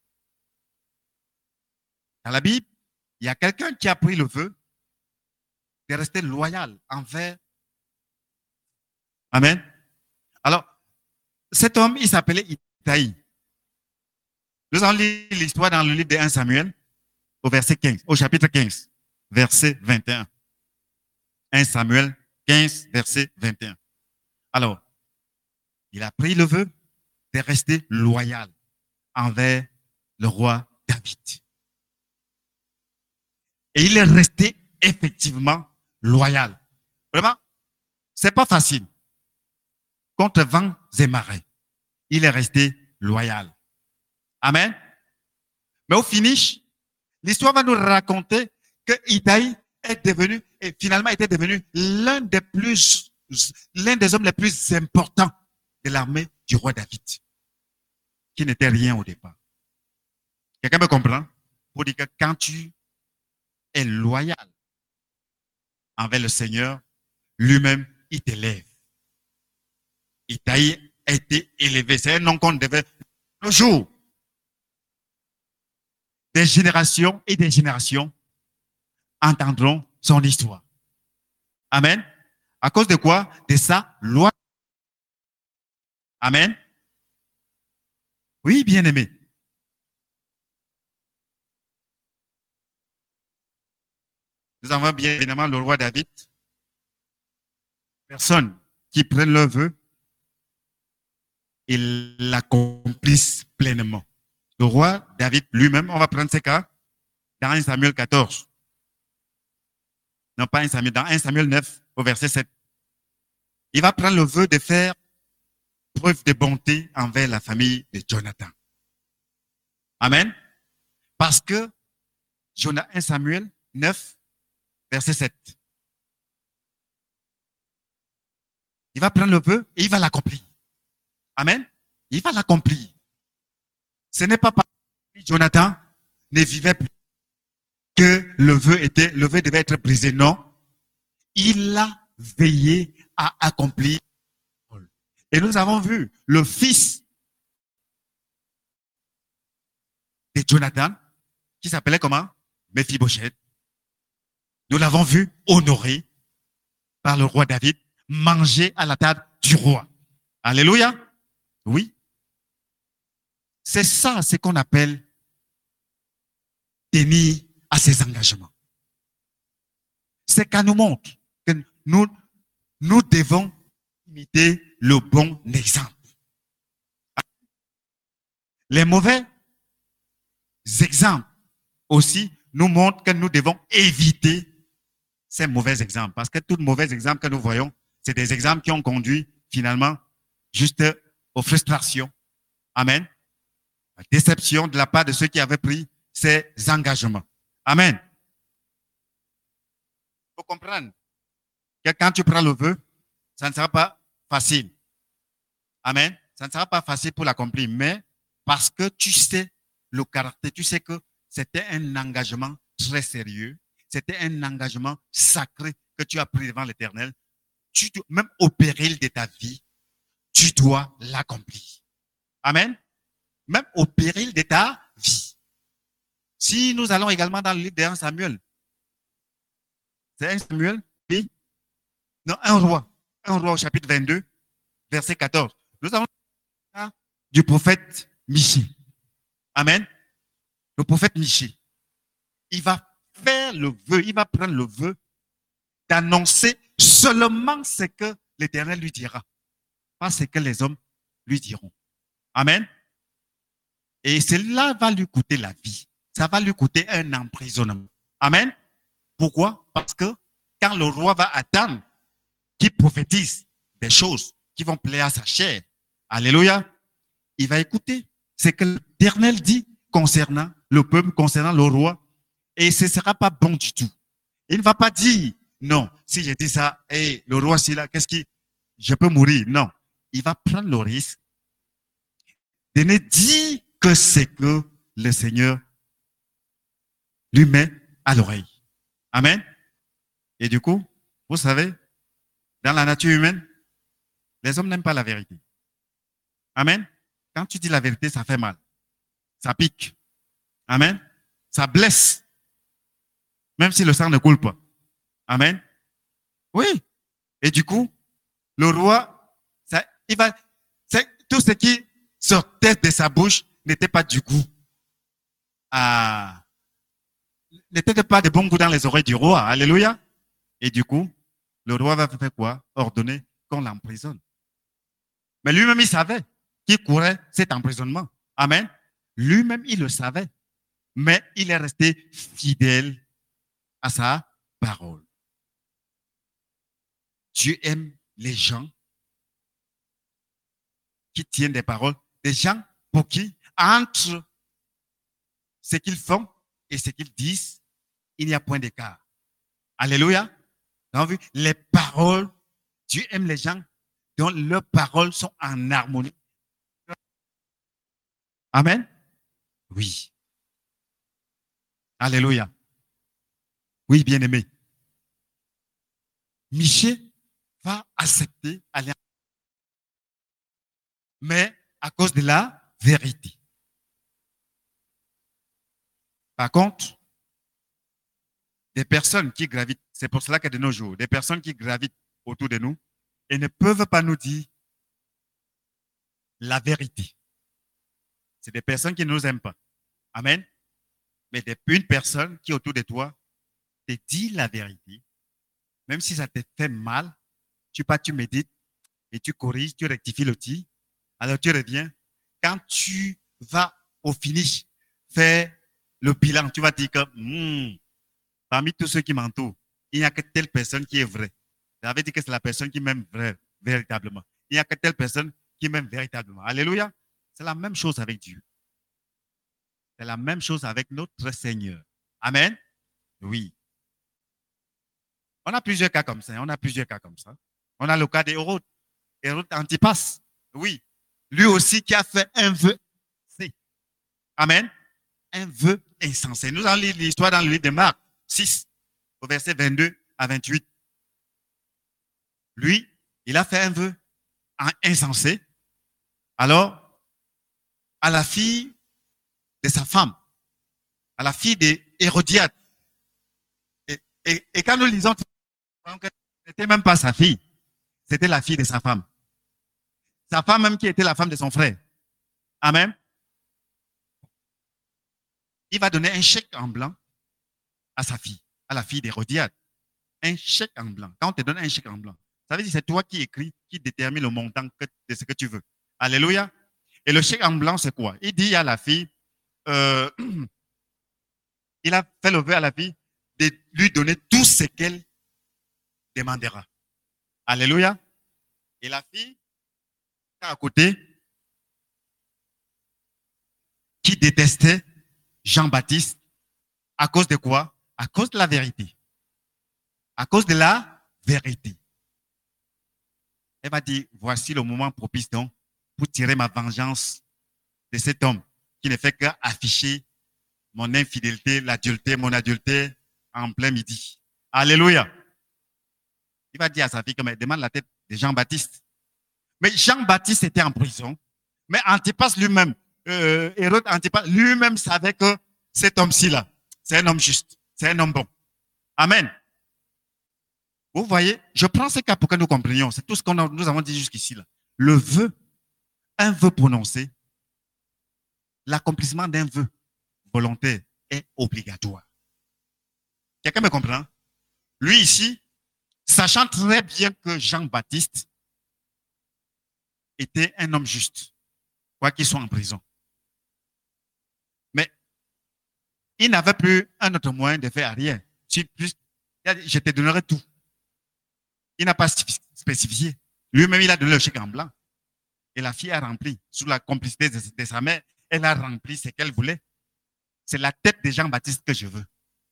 Dans la Bible, il y a quelqu'un qui a pris le vœu de rester loyal envers. Amen. Alors, cet homme, il s'appelait Itaï. Nous allons lire l'histoire dans le livre de 1 Samuel, au verset 15, au chapitre 15, verset 21. 1 Samuel 15, verset 21. Alors, il a pris le vœu de rester loyal envers le roi David. Et il est resté effectivement loyal. Vraiment, c'est pas facile. Contre vents et marées, il est resté loyal. Amen. Mais au finish, l'histoire va nous raconter que Itaï est devenu, et finalement était devenu l'un des hommes les plus importants de l'armée du roi David, qui n'était rien au départ. Quelqu'un me comprend? Pour dire que quand tu es loyal envers le Seigneur, lui-même, il t'élève. Itaï a été élevé. C'est un nom qu'on devait toujours. Des générations et des générations entendront son histoire. Amen. À cause de quoi? De sa loi. Amen. Oui, bien-aimé. Nous avons bien évidemment le roi David. Personne qui prenne le vœu, ils l'accomplissent pleinement. Le roi David lui-même, on va prendre ce cas dans 1 Samuel 14. Non, pas 1 Samuel, dans 1 Samuel 9, au verset 7. Il va prendre le vœu de faire preuve de bonté envers la famille de Jonathan. Amen. Parce que 1 Samuel 9, verset 7. Il va prendre le vœu et il va l'accomplir. Amen. Il va l'accomplir. Ce n'est pas parce que Jonathan ne vivait plus que le vœu devait être brisé. Non. Il a veillé à accomplir. Et nous avons vu le fils de Jonathan, qui s'appelait comment? Mephibosheth. Nous l'avons vu honoré par le roi David, manger à la table du roi. Alléluia. Oui. C'est ça ce qu'on appelle tenir à ses engagements. C'est qu'à nous montre que nous devons imiter le bon exemple. Les mauvais exemples aussi nous montrent que nous devons éviter ces mauvais exemples. Parce que tous les mauvais exemples que nous voyons, c'est des exemples qui ont conduit finalement juste aux frustrations. Amen. La déception de la part de ceux qui avaient pris ces engagements. Amen. Il faut comprendre que quand tu prends le vœu, ça ne sera pas facile. Amen. Ça ne sera pas facile pour l'accomplir, mais parce que tu sais le caractère, tu sais que c'était un engagement très sérieux, c'était un engagement sacré que tu as pris devant l'Éternel. Même au péril de ta vie, tu dois l'accomplir. Amen. Même au péril de ta vie. Si nous allons également dans le livre de 1 Samuel, c'est 1 Samuel, oui. Non, un roi au chapitre 22, verset 14. Nous avons du prophète Michée. Amen. Le prophète Michée. Il va faire le vœu, il va prendre le vœu d'annoncer seulement ce que l'Éternel lui dira, pas ce que les hommes lui diront. Amen. Et cela va lui coûter la vie. Ça va lui coûter un emprisonnement. Amen. Pourquoi? Parce que quand le roi va attendre qu'il prophétise des choses qui vont plaire à sa chair, alléluia, il va écouter ce que l'Éternel dit concernant le peuple, concernant le roi, et ce ne sera pas bon du tout. Il ne va pas dire, non, si je dis ça, hey, le roi, c'est là, je peux mourir. Non. Il va prendre le risque de ne dire que c'est que le Seigneur lui met à l'oreille. Amen. Et du coup, vous savez, dans la nature humaine, les hommes n'aiment pas la vérité. Amen. Quand tu dis la vérité, ça fait mal. Ça pique. Amen. Ça blesse. Même si le sang ne coule pas. Amen. Oui. Et du coup, le roi, tout ce qui sortait de sa bouche n'était pas du goût. N'était pas de bon goût dans les oreilles du roi. Alléluia. Et du coup, le roi va faire quoi? Ordonner qu'on l'emprisonne. Mais lui-même, il savait qu'il courait cet emprisonnement. Amen. Lui-même, il le savait. Mais il est resté fidèle à sa parole. Dieu aime les gens qui tiennent des paroles, des gens pour qui, entre ce qu'ils font et ce qu'ils disent, il n'y a point d'écart. Alléluia. Vous avez vu? Les paroles, Dieu aime les gens dont leurs paroles sont en harmonie. Amen. Oui. Alléluia. Oui, bien-aimé. Michée va accepter aller, mais à cause de la vérité. Par contre, des personnes qui gravitent, c'est pour cela que de nos jours, des personnes qui gravitent autour de nous et ne peuvent pas nous dire la vérité. C'est des personnes qui ne nous aiment pas. Amen. Mais une personne qui est autour de toi te dit la vérité, même si ça te fait mal, tu médites et tu corriges, tu rectifies le tir, alors tu reviens. Quand tu vas au finish faire le bilan, tu vas dire que parmi tous ceux qui m'entourent, il n'y a que telle personne qui est vraie. Ça veut dire que c'est la personne qui m'aime véritablement. Il n'y a que telle personne qui m'aime véritablement. Alléluia. C'est la même chose avec Dieu. C'est la même chose avec notre Seigneur. Amen. Oui. On a plusieurs cas comme ça. On a le cas d'Hérode. Hérode Antipas. Oui. Lui aussi qui a fait un vœu. Amen. un vœu insensé. Nous allons lire l'histoire dans le livre de Marc 6, au verset 22 à 28. Lui, il a fait un vœu insensé. Alors, à la fille de sa femme, à la fille d'Hérodiade. Et quand nous lisons, ce n'était même pas sa fille, c'était la fille de sa femme. Sa femme même qui était la femme de son frère. Amen. Il va donner un chèque en blanc à sa fille, à la fille d'Hérodiade. Un chèque en blanc. Quand on te donne un chèque en blanc, ça veut dire que c'est toi qui écris, qui détermine le montant de ce que tu veux. Alléluia. Et le chèque en blanc, c'est quoi? Il dit à la fille, il a fait le vœu à la fille de lui donner tout ce qu'elle demandera. Alléluia. Et la fille, à côté, qui détestait Jean-Baptiste, à cause de quoi? À cause de la vérité. À cause de la vérité. Elle va dire, voici le moment propice donc pour tirer ma vengeance de cet homme qui ne fait qu'afficher mon infidélité, l'adultère, mon adultère en plein midi. Alléluia. Il va dire à sa fille comme elle demande la tête de Jean-Baptiste. Mais Jean-Baptiste était en prison. Mais Antipas lui-même, Hérode Antipas lui-même savait que cet homme-ci là, c'est un homme juste, c'est un homme bon. Amen. Vous voyez, je prends ce cas pour que nous comprenions. C'est tout ce que nous avons dit jusqu'ici là. Le vœu, un vœu prononcé, l'accomplissement d'un vœu volontaire est obligatoire. Quelqu'un me comprend? Lui ici, sachant très bien que Jean-Baptiste était un homme juste, quoi qu'il soit en prison. Mais il n'avait plus un autre moyen de faire rien. Il a dit, je te donnerai tout. Il n'a pas spécifié. Lui-même, il a donné le chèque en blanc. Et la fille a rempli, sous la complicité de sa mère, elle a rempli ce qu'elle voulait. C'est la tête de Jean-Baptiste que je veux.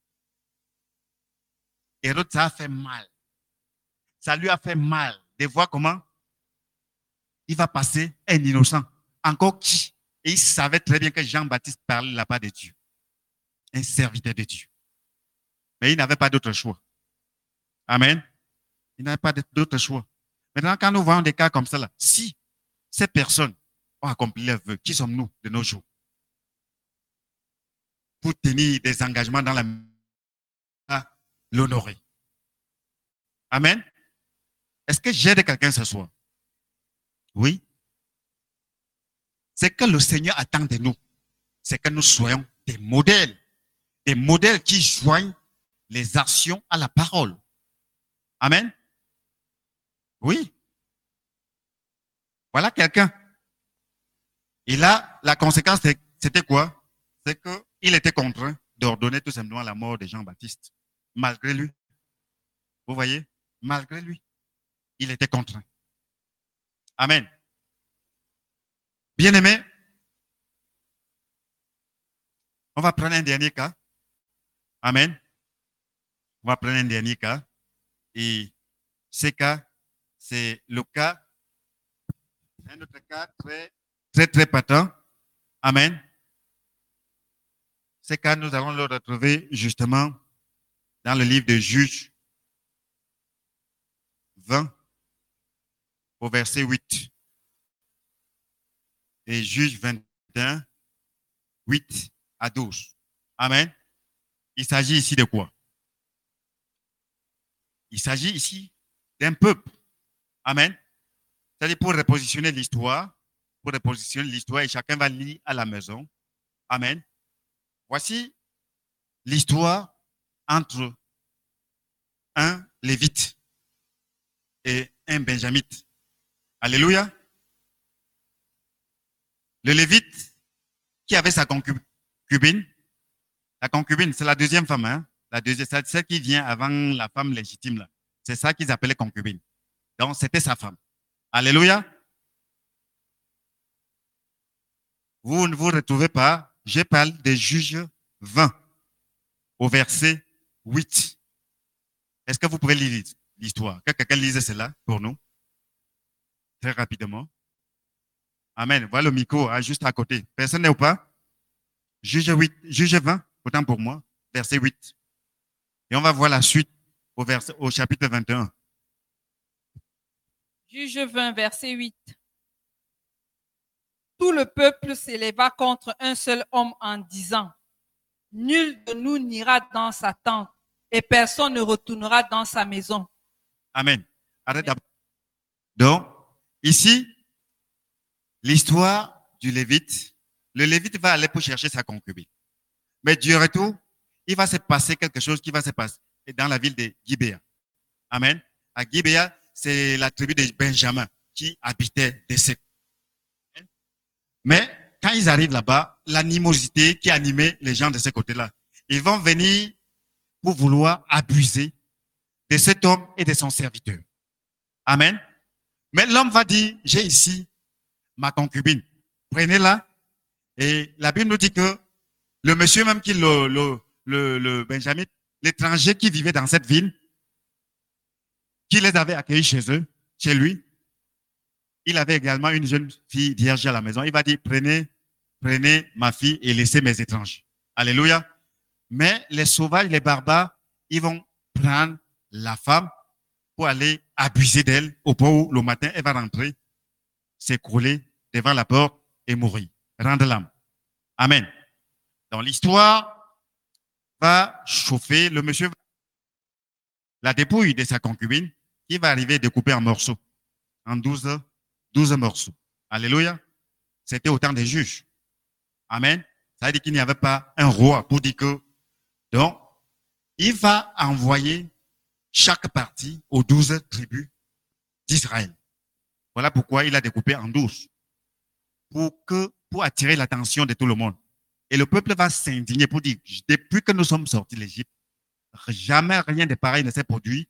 Hérode, ça a fait mal. Ça lui a fait mal de voir comment il va passer un innocent. Encore qui? Et il savait très bien que Jean-Baptiste parlait là-bas de Dieu. Un serviteur de Dieu. Mais il n'avait pas d'autre choix. Amen. Il n'avait pas d'autre choix. Maintenant, quand nous voyons des cas comme ça, là, si ces personnes ont accompli leur vœu, qui sommes-nous de nos jours? Pour tenir des engagements dans l'honorer. Amen. Est-ce que j'aide quelqu'un ce soir? Oui. C'est que le Seigneur attend de nous. C'est que nous soyons des modèles qui joignent les actions à la parole. Amen. Oui. Voilà quelqu'un. Et là, la conséquence, c'était quoi? C'est qu'il était contraint d'ordonner tout simplement la mort de Jean-Baptiste. Malgré lui. Vous voyez? Malgré lui. Il était contraint. Amen. Bien-aimé, on va prendre un dernier cas. Amen. On va prendre un dernier cas. Et ce cas, c'est le cas, un autre cas très patent. Amen. Ce cas, nous allons le retrouver justement dans le livre de Juges 20, au verset 8. Et Juges 21, 8 à 12. Amen. Il s'agit ici de quoi? Il s'agit ici d'un peuple. Amen. C'est-à-dire pour repositionner l'histoire, et chacun va lire à la maison. Amen. Voici l'histoire entre un lévite et un benjamite. Alléluia. Le lévite qui avait sa concubine, la concubine, c'est la deuxième femme, hein? La deuxième, c'est celle qui vient avant la femme légitime, là. C'est ça qu'ils appelaient concubine. Donc, c'était sa femme. Alléluia. Vous ne vous retrouvez pas, je parle de Juges 20, au verset 8. Est-ce que vous pouvez lire l'histoire? Que quelqu'un lise cela pour nous? Très rapidement. Amen. Voilà le micro, hein, juste à côté. Personne n'est ou pas? Juge 20, autant pour moi, verset 8. Et on va voir la suite au chapitre 21. Juge 20, verset 8. Tout le peuple s'éleva contre un seul homme en disant, nul de nous n'ira dans sa tente et personne ne retournera dans sa maison. Amen. Arrête d'abord. Donc, ici, l'histoire du Lévite, le Lévite va aller pour chercher sa concubine. Mais du retour, il va se passer quelque chose qui va se passer dans la ville de Gibéa. Amen. À Gibéa, c'est la tribu de Benjamin qui habitait des sectes. Mais quand ils arrivent là-bas, l'animosité qui animait les gens de ce côté-là, ils vont venir pour vouloir abuser de cet homme et de son serviteur. Amen. Mais l'homme va dire, j'ai ici ma concubine, prenez-la. Et la Bible nous dit que le monsieur même qui le Benjamin, l'étranger qui vivait dans cette ville, qui les avait accueillis chez eux, chez lui, il avait également une jeune fille vierge à la maison. Il va dire, prenez ma fille et laissez mes étrangers. Alléluia. Mais les sauvages, les barbares, ils vont prendre la femme pour aller abuser d'elle au point où le matin, elle va rentrer, s'écrouler devant la porte et mourir. Rendre l'âme. Amen. Donc l'histoire va chauffer. Le monsieur, la dépouille de sa concubine, qui va arriver découpée en morceaux, en 12 morceaux. Alléluia. C'était au temps des juges. Amen. Ça veut dire qu'il n'y avait pas un roi pour dire que, donc, il va envoyer chaque partie aux 12 tribus d'Israël. Voilà pourquoi il a découpé en 12. Pour attirer l'attention de tout le monde. Et le peuple va s'indigner pour dire, depuis que nous sommes sortis de l'Égypte, jamais rien de pareil ne s'est produit.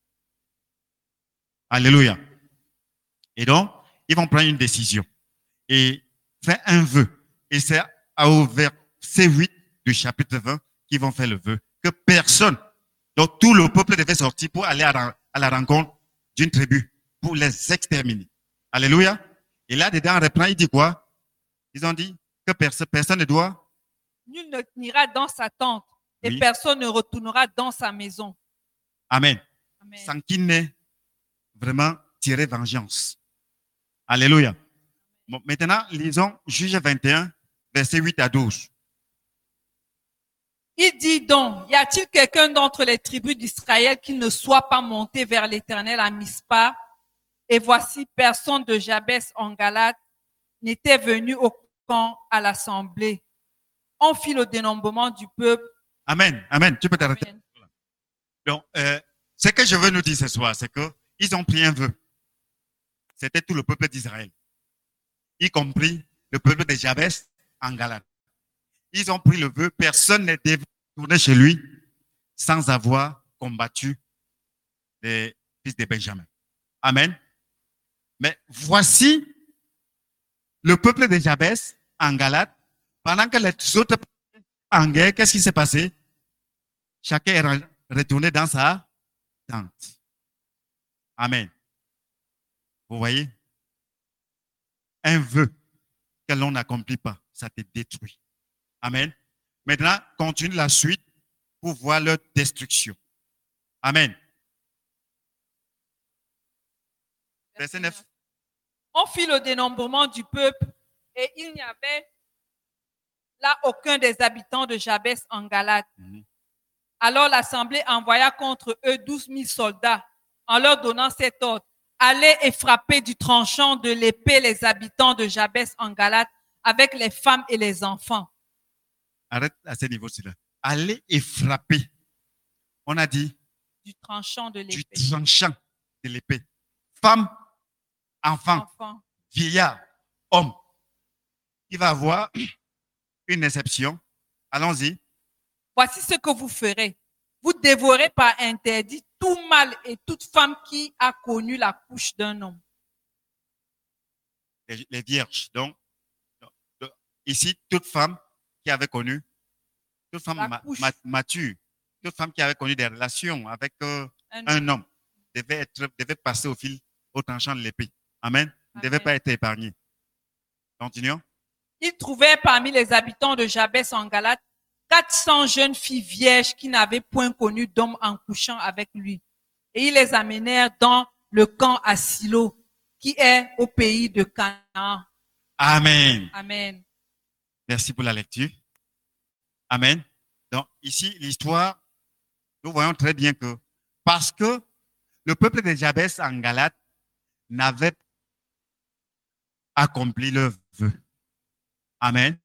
Alléluia. Et donc, ils vont prendre une décision et faire un vœu. Et c'est au verset 8 du chapitre 20 qu'ils vont faire le vœu. Que personne, donc tout le peuple devait sortir pour aller à la rencontre d'une tribu, pour les exterminer. Alléluia. Et là-dedans, on reprend, il dit quoi? Ils ont dit que personne ne doit. Nul n'ira dans sa tente et Oui. personne ne retournera dans sa maison. Amen. Amen. Sans qu'il n'ait vraiment tiré vengeance. Alléluia. Bon, maintenant, lisons Juge 21, versets 8 à 12. Il dit donc, y a-t-il quelqu'un d'entre les tribus d'Israël qui ne soit pas monté vers l'Éternel à Mispa? Et voici, personne de Jabès en Galate n'était venu au camp à l'assemblée. On fit le dénombrement du peuple. Amen. Amen. Tu peux t'arrêter. Amen. Donc, ce que je veux nous dire ce soir, c'est qu'ils ont pris un vœu. C'était tout le peuple d'Israël, y compris le peuple de Jabès en Galate. Ils ont pris le vœu, personne ne devait tourner chez lui sans avoir combattu les fils de Benjamin. Amen. Mais voici le peuple de Jabès en Galate, pendant que les autres en guerre, qu'est-ce qui s'est passé? Chacun est retourné dans sa tente. Amen. Vous voyez? Un vœu que l'on n'accomplit pas, ça te détruit. Amen. Maintenant, continue la suite pour voir leur destruction. Amen. Verset 9. On fit le dénombrement du peuple et il n'y avait là aucun des habitants de Jabès en Galate. Alors l'assemblée envoya contre eux 12 000 soldats en leur donnant cet ordre. Allez et frappez du tranchant de l'épée les habitants de Jabès en Galate avec les femmes et les enfants. Arrête à ce niveau-ci-là. Allez et frappez. On a dit du tranchant de l'épée. Du tranchant de l'épée. Femmes, enfants, vieillards, hommes. Il va y avoir une exception. Allons-y. Voici ce que vous ferez. Vous dévorez par interdit tout mâle et toute femme qui a connu la couche d'un homme. Les vierges. Donc, ici, toute femme qui avait connu, toute femme mature, toute femme qui avait connu des relations avec un homme devait passer au tranchant de l'épée. Amen. Ne devait pas être épargnée. Continuons. Il trouvait parmi les habitants de Jabès en Galate 400 jeunes filles vierges qui n'avaient point connu d'homme en couchant avec lui. Et ils les amenèrent dans le camp à Silo, qui est au pays de Canaan. Amen. Amen. Merci pour la lecture. Amen. Donc, ici, l'histoire, nous voyons très bien que parce que le peuple de Jabès en Galate n'avait accompli leur vœu. Amen.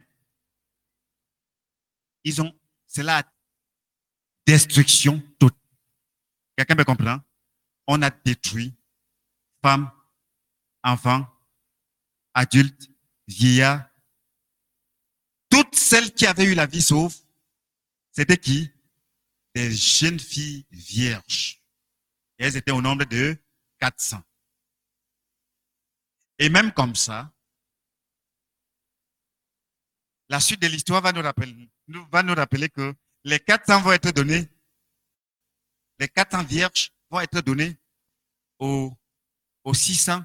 C'est la destruction toute. Quelqu'un me comprend? On a détruit femmes, enfants, adultes, vieillards. Toutes celles qui avaient eu la vie sauve, c'était qui? Des jeunes filles vierges. Et elles étaient au nombre de 400. Et même comme ça, la suite de l'histoire va nous rappeler que les 400 vont être donnés, les 400 vierges vont être donnés aux 600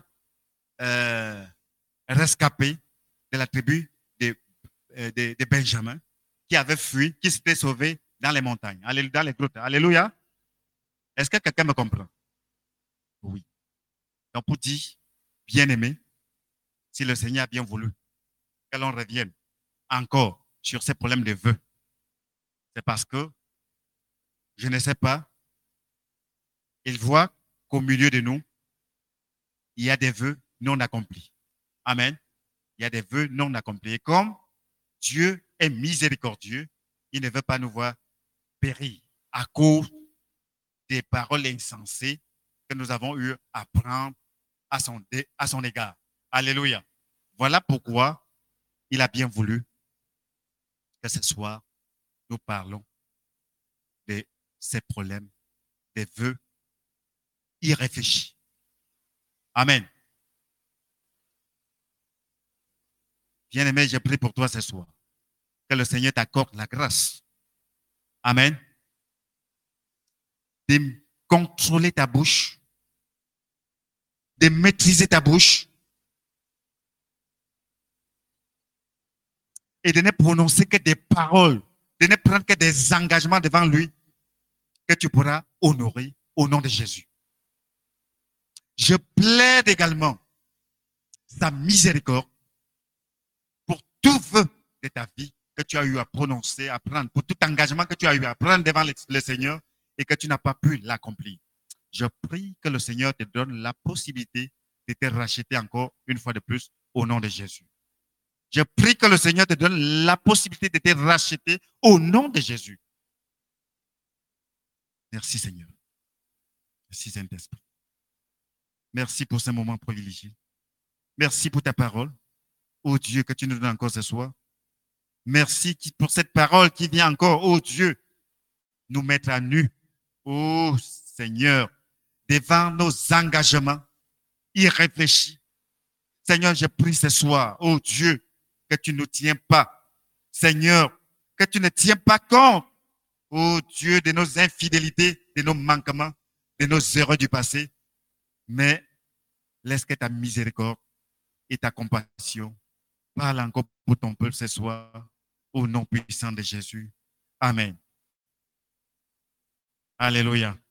rescapés de la tribu de Benjamin qui avaient fui, qui s'étaient sauvés dans les montagnes, dans les grottes. Alléluia. Est-ce que quelqu'un me comprend? Oui. Donc pour dire, bien aimé, si le Seigneur a bien voulu que l'on revienne encore sur ces problèmes de vœux, c'est parce que, je ne sais pas, il voit qu'au milieu de nous, il y a des vœux non accomplis. Amen. Il y a des vœux non accomplis. Et comme Dieu est miséricordieux, il ne veut pas nous voir périr à cause des paroles insensées que nous avons eu à prendre à son égard. Alléluia. Voilà pourquoi il a bien voulu que ce soir, nous parlons de ces problèmes, des vœux irréfléchis. Amen. Bien-aimé, je prie pour toi ce soir. Que le Seigneur t'accorde la grâce. Amen. De contrôler ta bouche, de maîtriser ta bouche et de ne prononcer que des paroles, de ne prendre que des engagements devant lui que tu pourras honorer au nom de Jésus. Je plaide également sa miséricorde pour tout vœu de ta vie que tu as eu à prononcer, à prendre, pour tout engagement que tu as eu à prendre devant le Seigneur et que tu n'as pas pu l'accomplir. Je prie que le Seigneur te donne la possibilité de te racheter encore une fois de plus au nom de Jésus. Je prie que le Seigneur te donne la possibilité de te racheter au nom de Jésus. Merci Seigneur. Merci Saint-Esprit. Merci pour ce moment privilégié. Merci pour ta parole. Oh Dieu, que tu nous donnes encore ce soir. Merci pour cette parole qui vient encore, oh Dieu, nous mettre à nu. Oh Seigneur, devant nos engagements irréfléchis. Seigneur, je prie ce soir, oh Dieu, que tu ne tiens pas. Seigneur, que tu ne tiens pas compte, oh Dieu, de nos infidélités, de nos manquements, de nos erreurs du passé. Mais laisse que ta miséricorde et ta compassion parlent encore pour ton peuple ce soir, au nom puissant de Jésus. Amen. Alléluia.